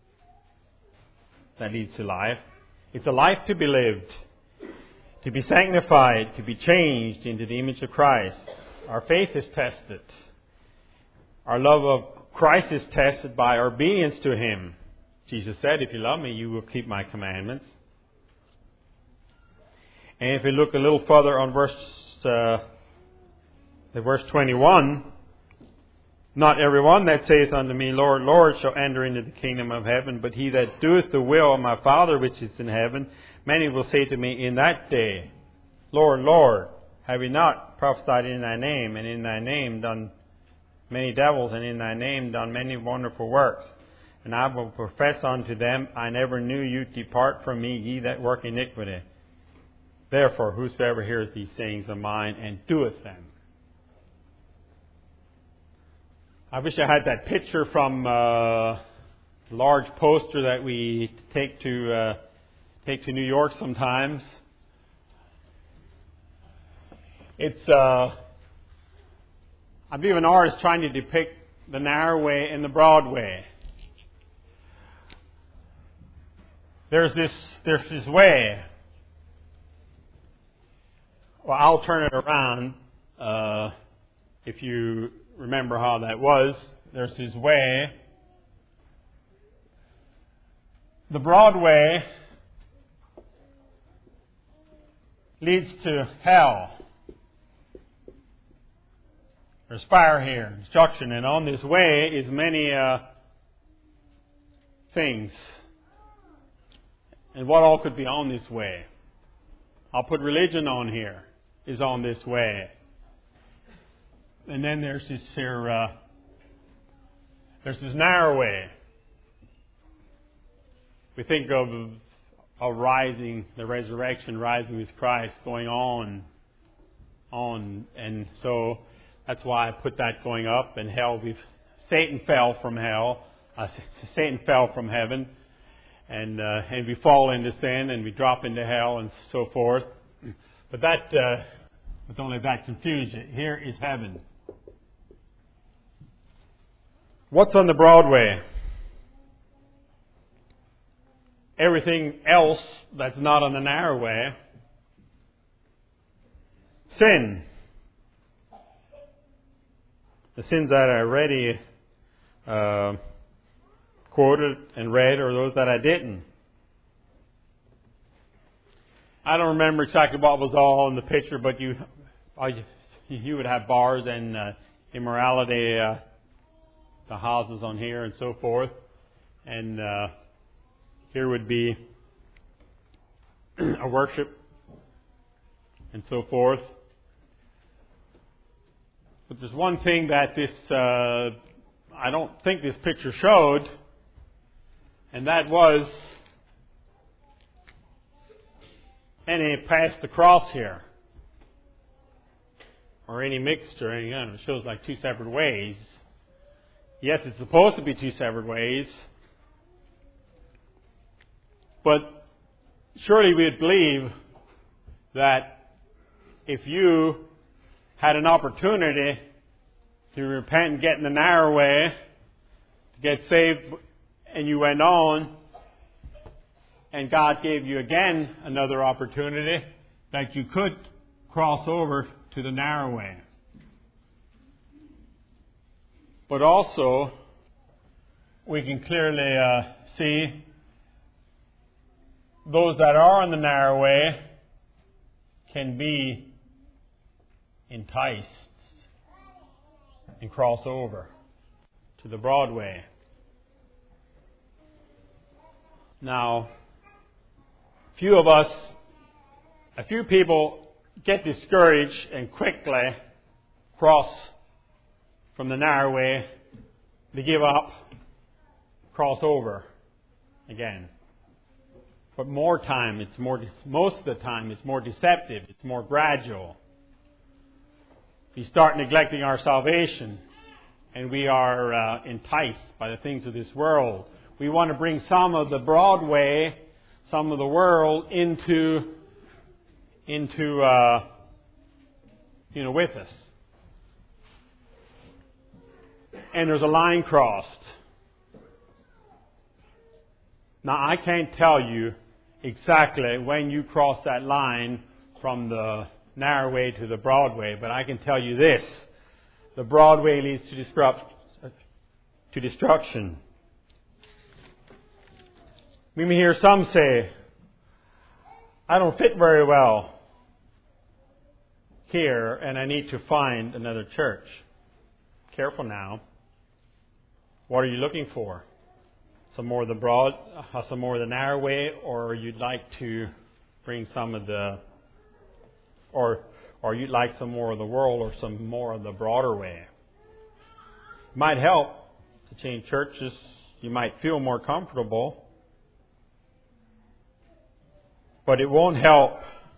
that leads to life. It's a life to be lived, to be sanctified, to be changed into the image of Christ. Our faith is tested. Our love of Christ is tested by our obedience to Him. Jesus said, if you love me, you will keep my commandments. And if we look a little further on verse uh, verse twenty-one, not everyone that saith unto me, Lord, Lord, shall enter into the kingdom of heaven, but he that doeth the will of my Father which is in heaven. Many will say to me in that day, Lord, Lord, have we not prophesied in thy name, and in thy name done many devils, and in thy name done many wonderful works? And I will profess unto them, I never knew you. Depart from me, ye that work iniquity. Therefore, whosoever heareth these sayings of mine and doeth them. I wish I had that picture from a large poster that we take to uh, take to New York sometimes. It's uh, I believe an artist trying to depict the narrow way and the broad way. There's this there's this way. Well, I'll turn it around. Uh, if you remember how that was, there's this way. The broad way leads to hell. There's fire here, destruction, and on this way is many uh, things. And what all could be on this way? I'll put religion on here, is on this way. And then there's this here, uh, there's this narrow way. We think of a rising, the resurrection, rising with Christ, going on, on, and so that's why I put that going up. And hell, we've Satan fell from hell, uh, Satan fell from heaven, and uh, and we fall into sin, and we drop into hell, and so forth. But that, uh, but don't let that confuse you. Here is heaven. What's on the broad way? Everything else that's not on the narrow way. Sin. The sins that I already uh, quoted and read, or those that I didn't. I don't remember exactly what was all in the picture, but you you would have bars and uh, immorality, uh, the houses on here and so forth. And uh, here would be a worship and so forth. But there's one thing that this, uh, I don't think this picture showed, and that was any past the cross here, or any mixture. You know, it shows like two separate ways. Yes, it's supposed to be two separate ways, But surely we would believe that if you had an opportunity to repent and get in the narrow way, to get saved, and you went on, and God gave you again another opportunity, that you could cross over to the narrow way. But also, we can clearly uh, see those that are on the narrow way can be enticed and cross over to the broad way. Now, few of us, a few people get discouraged and quickly cross from the narrow way. They give up, cross over again. But more time, it's more, most of the time, it's more deceptive. It's more gradual. We start neglecting our salvation, and we are uh, enticed by the things of this world. We want to bring some of the broad way, some of the world into, into, uh, you know, with us. And there's a line crossed. Now, I can't tell you exactly when you cross that line from the narrow way to the broad way, but I can tell you this. The broad way leads to, disrupt, to destruction. We may hear some say, I don't fit very well here, and I need to find another church. Careful now. What are you looking for? Some more of the broad, uh, some more of the narrow way, or you'd like to bring some of the, or or you'd like some more of the world, or some more of the broader way. It might help to change churches. You might feel more comfortable, but it won't help.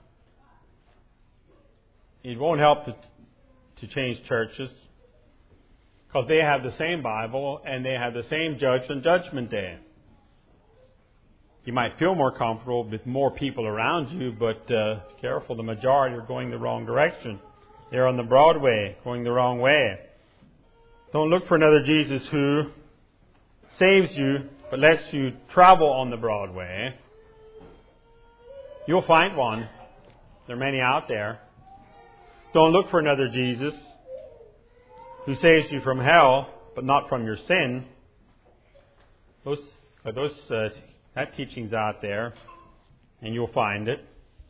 It won't help to to change churches. Because they have the same Bible and they have the same judge on Judgment Day. You might feel more comfortable with more people around you, but uh, careful, the majority are going the wrong direction. They're on the broad way, going the wrong way. Don't look for another Jesus who saves you, but lets you travel on the broad way. You'll find one. There are many out there. Don't look for another Jesus who saves you from hell, but not from your sin. Those, those, uh, that teaching's out there, and you'll find it.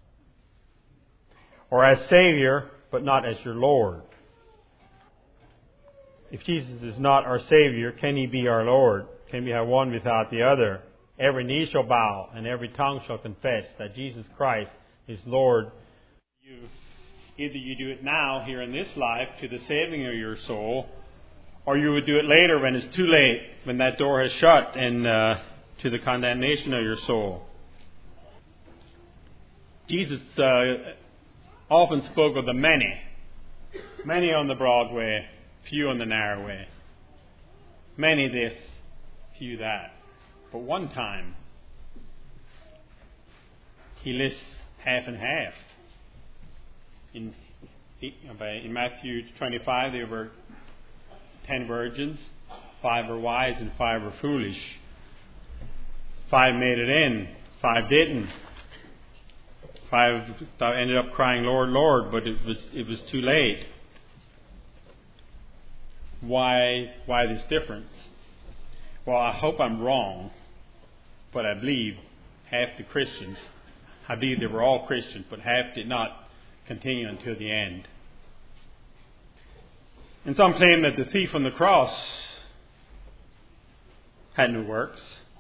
Or as Savior, but not as your Lord. If Jesus is not our Savior, can He be our Lord? Can we have one without the other? Every knee shall bow, and every tongue shall confess that Jesus Christ is Lord. You Either you do it now, here in this life, to the saving of your soul, or you would do it later when it's too late, when that door has shut, and uh, to the condemnation of your soul. Jesus uh, often spoke of the many. Many on the broad way, few on the narrow way. Many this, few that. But one time, He lists half and half. In, in Matthew twenty-five, there were ten virgins. Five were wise and five were foolish. Five made it in. Five didn't. Five ended up crying, Lord, Lord, but it was it was too late. Why why this difference? Well, I hope I'm wrong, but I believe half the Christians, I believe they were all Christians, but half did not continue until the end. And some claim that the thief on the cross had no works,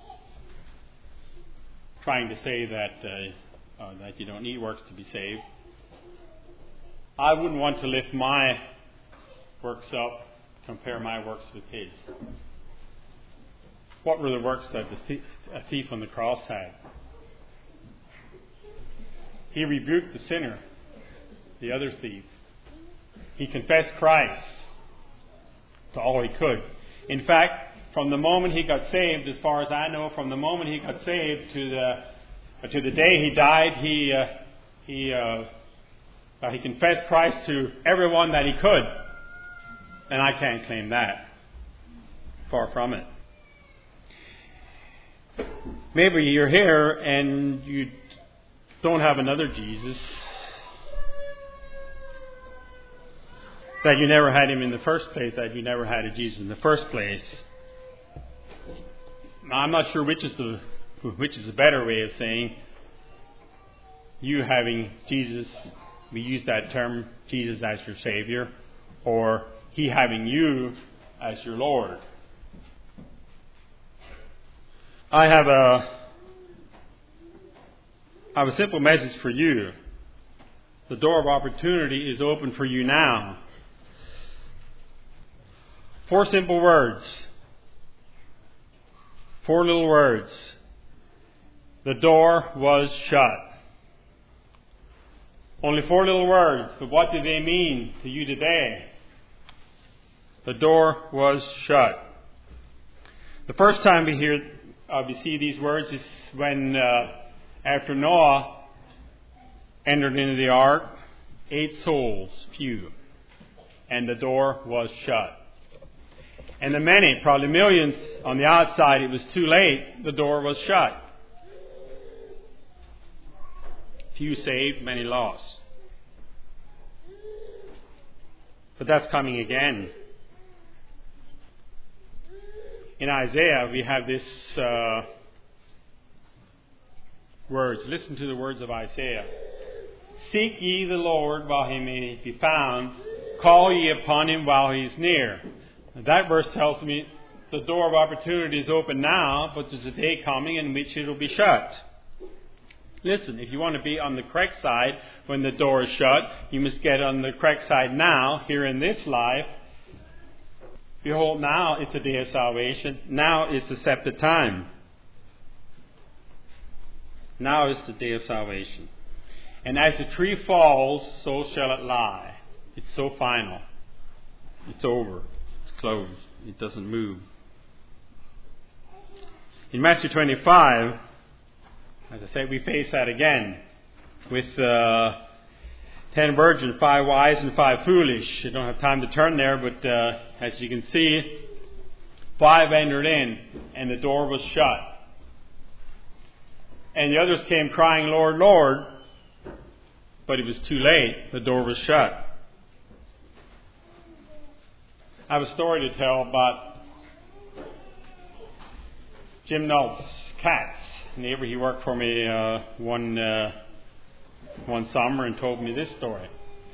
trying to say that uh, uh, that you don't need works to be saved. I wouldn't want to lift my works up, compare my works with his. What were the works that the thief, a thief on the cross had? He rebuked the sinner, the other thief. He confessed Christ to all he could. In fact, from the moment he got saved, as far as I know, from the moment he got saved to the But to the day he died, he uh, he uh, uh, he confessed Christ to everyone that he could, and I can't claim that. Far from it. Maybe you're here and you don't have another Jesus. That you never had him in the first place, that you never had a Jesus in the first place. I'm not sure which is the which is the better way of saying you having Jesus, we use that term, Jesus as your Savior, or he having you as your Lord. I have a I have a simple message for you. The door of opportunity is open for you now. Four simple words. Four little words. The door was shut. Only four little words, but what do they mean to you today? The door was shut. The first time we hear, uh, we see these words is when, uh, after Noah entered into the ark, eight souls, few, and the door was shut. And the many, probably millions on the outside, it was too late. The door was shut. Few saved, many lost. But that's coming again. In Isaiah, we have this uh, words. Listen to the words of Isaiah. Seek ye the Lord while he may be found. Call ye upon him while he is near. That verse tells me the door of opportunity is open now, but there's a day coming in which it will be shut. Listen, if you want to be on the correct side when the door is shut, you must get on the correct side now, here in this life. Behold, now is the day of salvation. Now is the accepted time. Now is the day of salvation. And as the tree falls, so shall it lie. It's so final. It's over. It's closed. It doesn't move. In Matthew twenty-five, as I said, we face that again with uh, ten virgins, five wise and five foolish. I don't have time to turn there, but uh, as you can see, five entered in and the door was shut. And the others came crying, Lord, Lord, but it was too late. The door was shut. I have a story to tell about Jim Nult's cats. Neighbor, he worked for me uh, one uh, one summer and told me this story.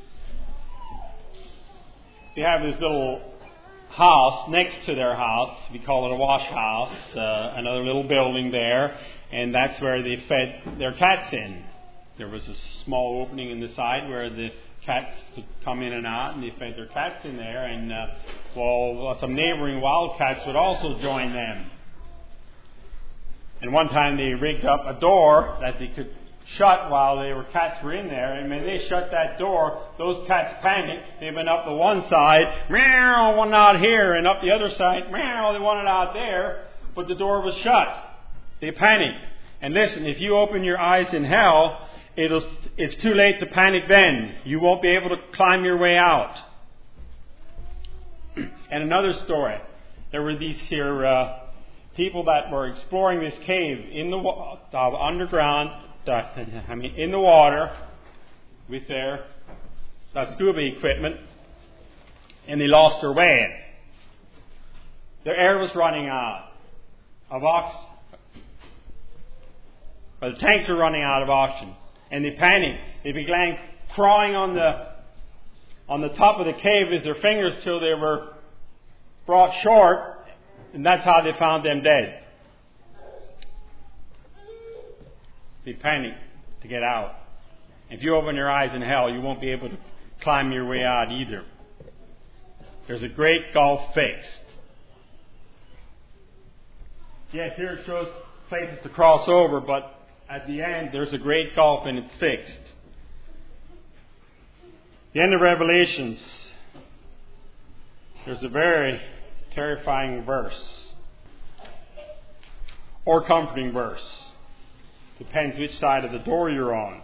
They have this little house next to their house. We call it a wash house. Uh, another little building there, and that's where they fed their cats in. There was a small opening in the side where the cats could come in and out, and they fed their cats in there. And uh, well, some neighboring wildcats would also join them. And one time they rigged up a door that they could shut while they were cats were in there. And when they shut that door, those cats panicked. They went up the one side, meow, one out here, and up the other side, meow, they wanted out there. But the door was shut. They panicked. And listen, if you open your eyes in hell, it'll, it's too late to panic then. You won't be able to climb your way out. And another story. There were these here uh, people that were exploring this cave in the uh, underground, uh, I mean in the water, with their uh, scuba equipment, and they lost their way. Their air was running out of oxygen. Well, the tanks were running out of oxygen, and they panicked. They began crawling on the on the top of the cave with their fingers till they were brought short. And that's how they found them dead. They panicked to get out. If you open your eyes in hell, you won't be able to climb your way out either. There's a great gulf fixed. Yes, here it shows places to cross over, but at the end there's a great gulf and it's fixed. The end of Revelations, there's a very terrifying verse, or comforting verse. Depends which side of the door you're on.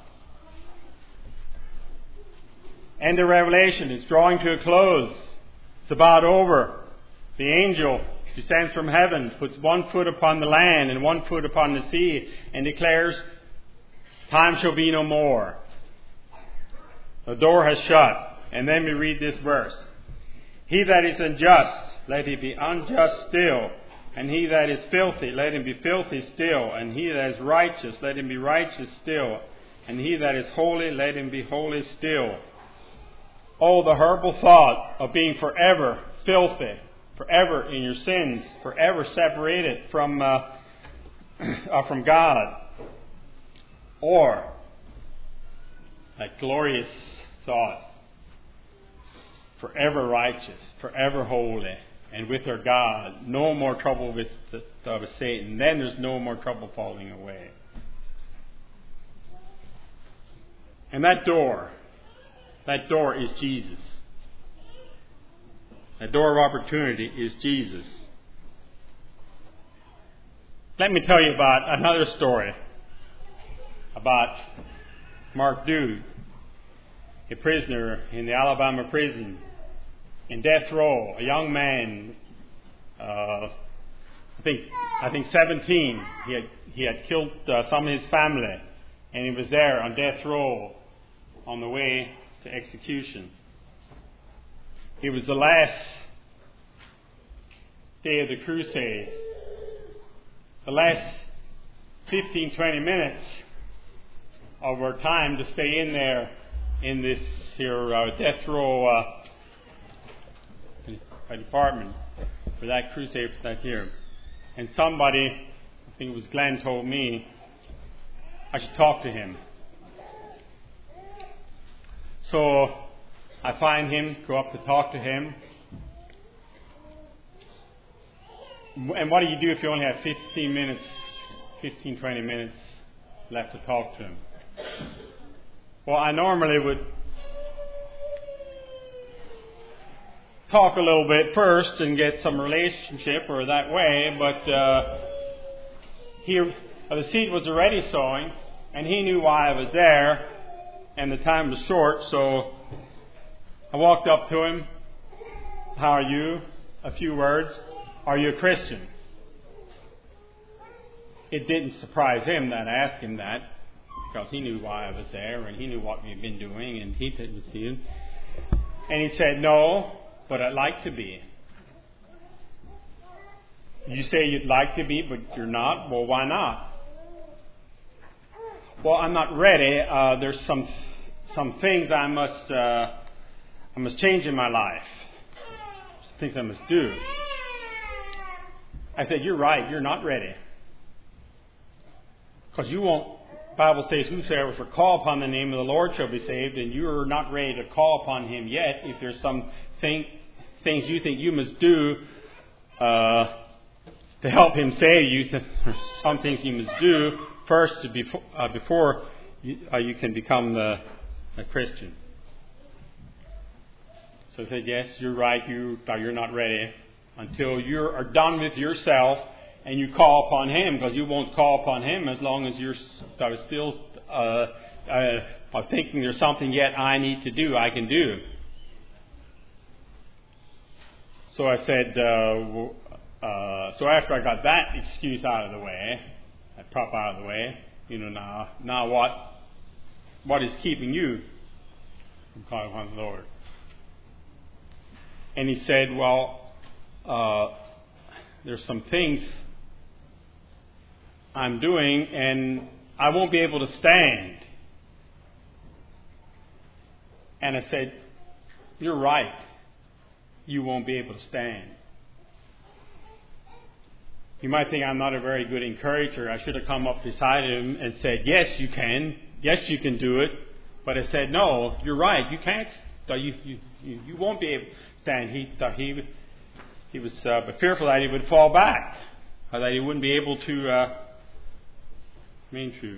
End of Revelation. It's drawing to a close. It's about over. The angel descends from heaven, puts one foot upon the land and one foot upon the sea, and declares, time shall be no more. The door has shut. And then we read this verse. He that is unjust, let him be unjust still. And he that is filthy, let him be filthy still. And he that is righteous, let him be righteous still. And he that is holy, let him be holy still. Oh, the horrible thought of being forever filthy, forever in your sins, forever separated from uh, uh, from God. Or that glorious thought, forever righteous, forever holy, and with our God, no more trouble with, the, uh, with Satan. Then there's no more trouble falling away. And that door, that door is Jesus. That door of opportunity is Jesus. Let me tell you about another story about Mark Dude, a prisoner in the Alabama prison, in death row, a young man, uh, I think I think seventeen. He had he had killed uh, some of his family, and he was there on death row, on the way to execution. It was the last day of the crusade. The last fifteen, twenty minutes of our time to stay in there in this here uh, death row uh, department for that crusade for that year. And somebody, I think it was Glenn, told me I should talk to him. So I find him, go up to talk to him. And what do you do if you only have fifteen minutes, fifteen, twenty minutes left to talk to him? Well, I normally would talk a little bit first and get some relationship or that way, but uh, he, uh, the seed was already sowing, and he knew why I was there, and the time was short, so I walked up to him. How are you? A few words. Are you a Christian? It didn't surprise him that I asked him that, because he knew why I was there, and he knew what we'd been doing, and he didn't see it. And he said, no, but I'd like to be. You say you'd like to be, but you're not? Well, why not? Well, I'm not ready. Uh, there's some some things I must uh, I must change in my life. Some things I must do. I said, you're right. You're not ready. Because you won't, the Bible says, whosoever shall call upon the name of the Lord shall be saved, and you're not ready to call upon Him yet. If there's some thing, things you think you must do uh, to help Him save you, there's some things you must do first to before, uh, before you, uh, you can become the, a Christian. So I said, yes, you're right. You, uh, you're not ready until you are done with yourself and you call upon Him, because you won't call upon Him as long as you're uh, still uh, uh, thinking there's something yet I need to do, I can do. So I said, uh, uh, so after I got that excuse out of the way, that prop out of the way, you know, now, now what, what is keeping you from calling upon the Lord? And he said, well, uh, there's some things I'm doing and I won't be able to stand. And I said, you're right. You won't be able to stand. You might think I'm not a very good encourager. I should have come up beside him and said, yes, you can. Yes, you can do it. But I said, no, you're right. You can't. You, you, you won't be able to stand. He, he, he was uh, fearful that he would fall back, or that he wouldn't be able to uh, remain true.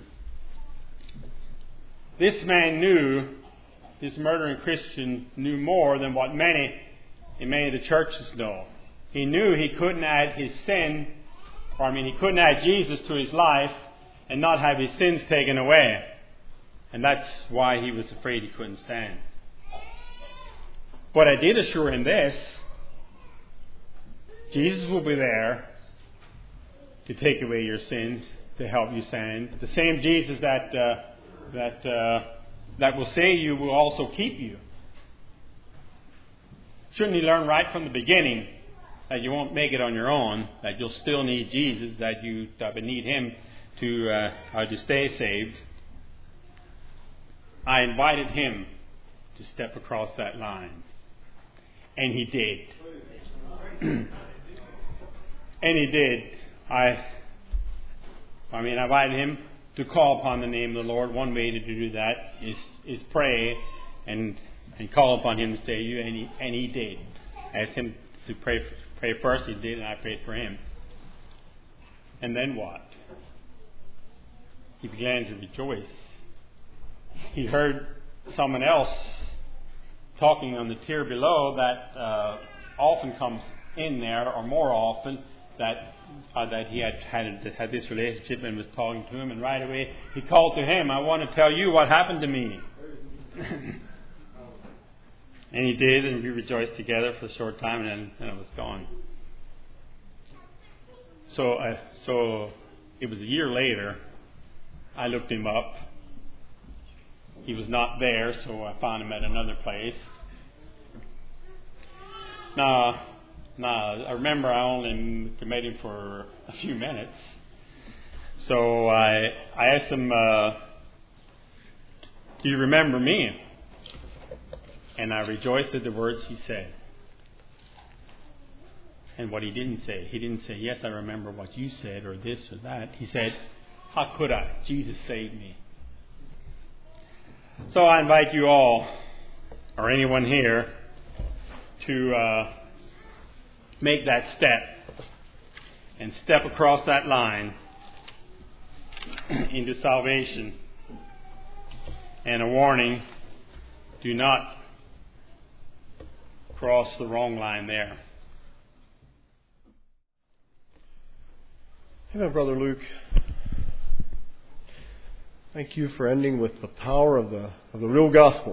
This man knew, this murdering Christian knew more than what many in many of the churches know. He knew he couldn't add his sin, or I mean, he couldn't add Jesus to his life and not have his sins taken away. And that's why he was afraid he couldn't stand. But I did assure him this: Jesus will be there to take away your sins, to help you stand. The same Jesus that uh, that uh, that will save you will also keep you. Shouldn't you learn right from the beginning that you won't make it on your own, that you'll still need Jesus, that you that will need Him to uh, to stay saved? I invited him to step across that line, and he did. And he did. I, I mean, I invited him to call upon the name of the Lord. One way to do that is is pray and and call upon Him to save you, and he and he did. I asked him to pray pray first. He did, and I prayed for him. And then what? He began to rejoice. He heard someone else talking on the tier below that uh, often comes in there, or more often, that uh, that he had, had had this relationship and was talking to him, and right away he called to him, "I want to tell you what happened to me." And he did, and we rejoiced together for a short time, and then, then it was gone. So, uh, so it was a year later. I looked him up. He was not there, so I found him at another place. Now, now I remember I only met him for a few minutes. So I I asked him, uh, "Do you remember me?" And I rejoiced at the words he said. And what he didn't say, he didn't say, "Yes, I remember what you said," or this or that. He said, "How could I? Jesus saved me." So I invite you all, or anyone here, to uh, make that step and step across that line into salvation. And a warning: do not cross the wrong line there. Amen, Brother Luke. Thank you for ending with the power of the of the real gospel.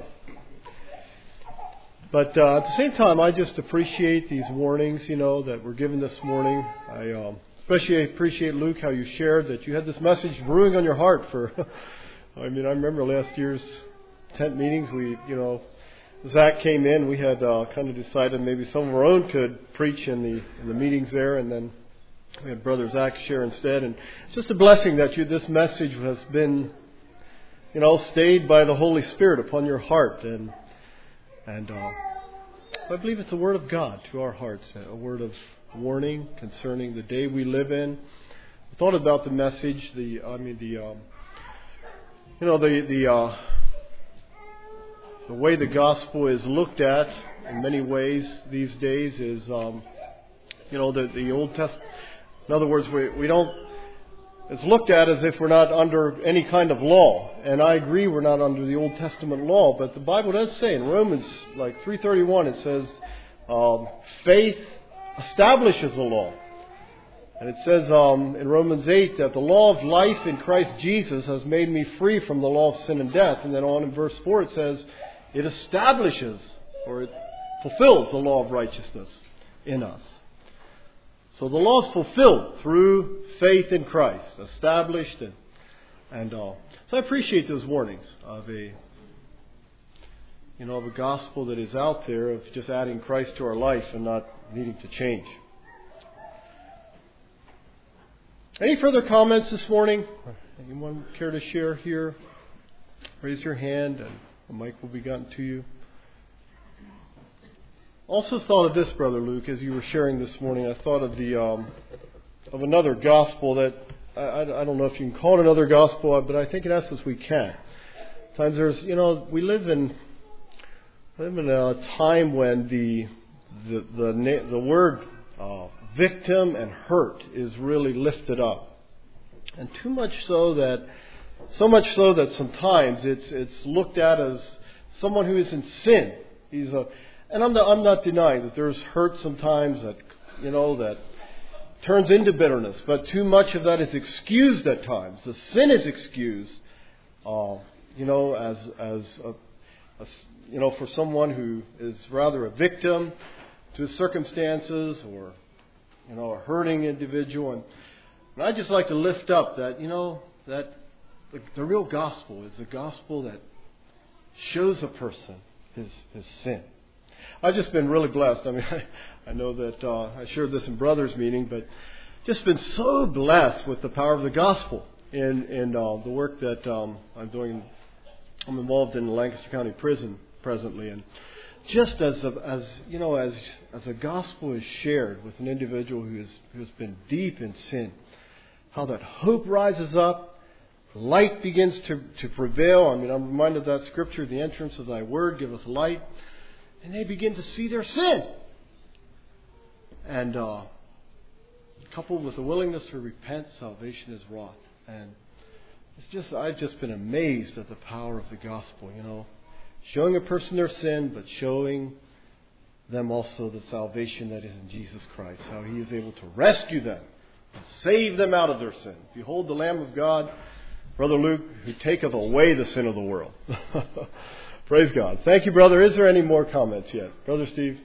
But uh, at the same time, I just appreciate these warnings, you know, that were given this morning. I um, especially appreciate, Luke, how you shared that you had this message brewing on your heart for. I mean, I remember last year's tent meetings. We, you know, Zach came in. We had uh, kind of decided maybe some of our own could preach in the in the meetings there, and then we had Brother Zach share instead. And it's just a blessing that you this message has been, you know, stayed by the Holy Spirit upon your heart, and and uh, I believe it's a word of God to our hearts, a word of warning concerning the day we live in. I thought about the message, the I mean the um, you know the the uh, the way the gospel is looked at in many ways these days is um, you know the the Old Testament. In other words, we we don't. It's looked at as if we're not under any kind of law. And I agree we're not under the Old Testament law. But the Bible does say in Romans like three thirty-one, it says, um, faith establishes the law. And it says um, in Romans eight that the law of life in Christ Jesus has made me free from the law of sin and death. And then on in verse four it says, it establishes, or it fulfills the law of righteousness in us. So the law is fulfilled through faith in Christ, established, and and all. So I appreciate those warnings of a, you know, of a gospel that is out there of just adding Christ to our life and not needing to change. Any further comments this morning? Anyone care to share here? Raise your hand, and the mic will be gotten to you. Also thought of this, Brother Luke, as you were sharing this morning. I thought of the um, of another gospel that I, I, I don't know if you can call it another gospel, but I think in essence we can. Times there's, you know, we live in live in a time when the the the, the word uh, victim and hurt is really lifted up, and too much so that so much so that sometimes it's it's looked at as someone who is in sin. He's a And I'm not, I'm not denying that there's hurt sometimes that, you know, that turns into bitterness. But too much of that is excused at times. The sin is excused, uh, you know, as as a, a, you know, for someone who is rather a victim to his circumstances, or you know, a hurting individual. And, and I just like to lift up that, you know, that the, the real gospel is the gospel that shows a person his his sin. I've just been really blessed. I mean, I, I know that uh, I shared this in brothers' meeting, but just been so blessed with the power of the gospel in in uh, the work that um, I'm doing. I'm involved in the Lancaster County Prison presently, and just as a, as you know, as as a gospel is shared with an individual who is who has been deep in sin, how that hope rises up, light begins to to prevail. I mean, I'm reminded of that scripture: "The entrance of Thy word giveth light," and they begin to see their sin, and uh, coupled with the willingness to repent, salvation is wrought. And it's just I've just been amazed at the power of the gospel. You know. Showing a person their sin, but showing them also the salvation that is in Jesus Christ. How He is able to rescue them and save them out of their sin. Behold the Lamb of God, Brother Luke, who taketh away the sin of the world. Praise God. Thank you, brother. Is there any more comments yet? Brother Steve?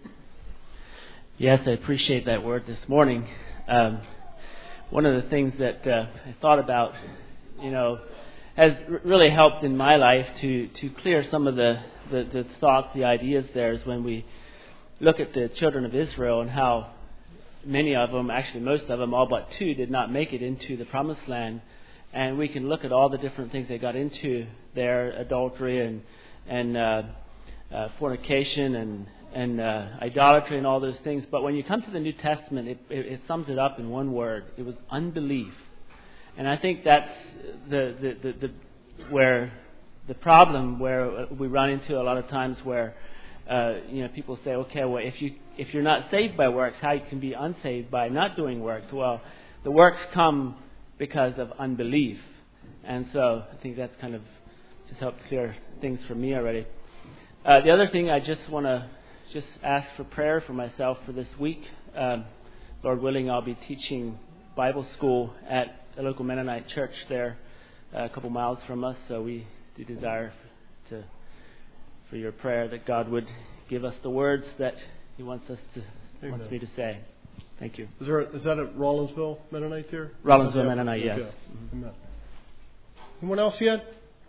Yes, I appreciate that word this morning. Um, one of the things that uh, I thought about, you know, has really helped in my life to, to clear some of the, the, the thoughts, the ideas there, is when we look at the children of Israel and how many of them, actually most of them, all but two, did not make it into the promised land. And we can look at all the different things they got into there, adultery and and uh, uh, fornication and, and uh, idolatry and all those things. But when you come to the New Testament, it, it, it sums it up in one word. It was unbelief. And I think that's the, the, the, the where the problem where we run into a lot of times where uh, you know people say, okay, well if you if you're not saved by works, how you can be unsaved by not doing works? Well, the works come because of unbelief, and so I think that's kind of just helped clear things for me already. Uh, the other thing I just want to just ask for prayer for myself for this week. Um, Lord willing, I'll be teaching Bible school at a local Mennonite church there, uh, a couple miles from us. So we do desire to, for your prayer that God would give us the words that He wants us to Amen. wants me to say. Thank you. Is there is that at Rollinsville Mennonite there? Rollinsville Mennonite, yes. Mm-hmm. Amen. Anyone else yet?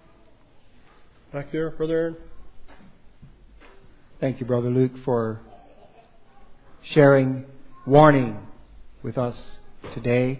Back there, Brother Aaron. Thank you, Brother Luke, for sharing warning with us today.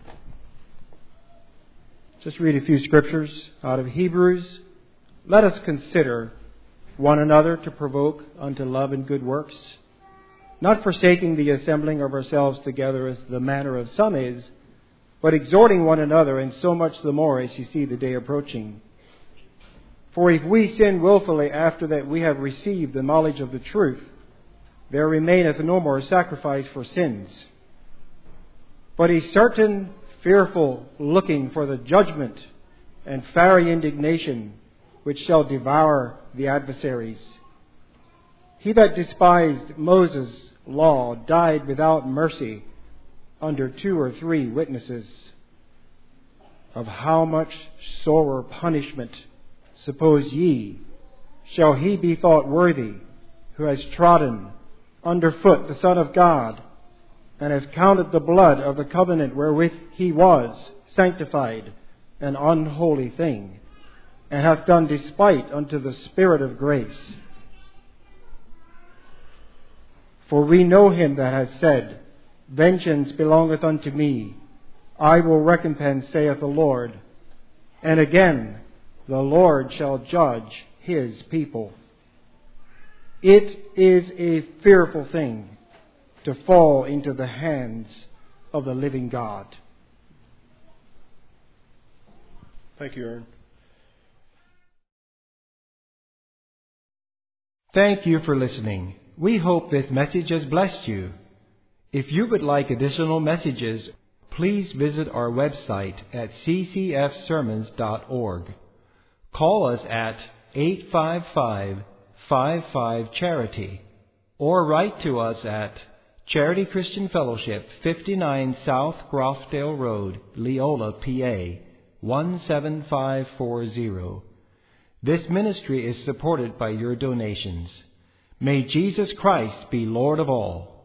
Just read a few scriptures out of Hebrews. Let us consider one another to provoke unto love and good works, not forsaking the assembling of ourselves together as the manner of some is, but exhorting one another, and so much the more as you see the day approaching. For if we sin wilfully after that we have received the knowledge of the truth, there remaineth no more sacrifice for sins, but a certain fearful looking for the judgment and fiery indignation which shall devour the adversaries. He that despised Moses' law died without mercy under two or three witnesses. Of how much sorer punishment, suppose ye, shall he be thought worthy who has trodden under foot the Son of God, and hath counted the blood of the covenant wherewith he was sanctified an unholy thing, and hath done despite unto the Spirit of grace? For we know him that has said, Vengeance belongeth unto me, I will recompense, saith the Lord. And again, the Lord shall judge His people. It is a fearful thing to fall into the hands of the living God. Thank you, Aaron. Thank you for listening. We hope this message has blessed you. If you would like additional messages, please visit our website at c c f sermons dot org. Call us at eight five five, five five, charity or write to us at Charity Christian Fellowship, fifty-nine South Groffdale Road, Leola, P A, one seven five four zero. This ministry is supported by your donations. May Jesus Christ be Lord of all.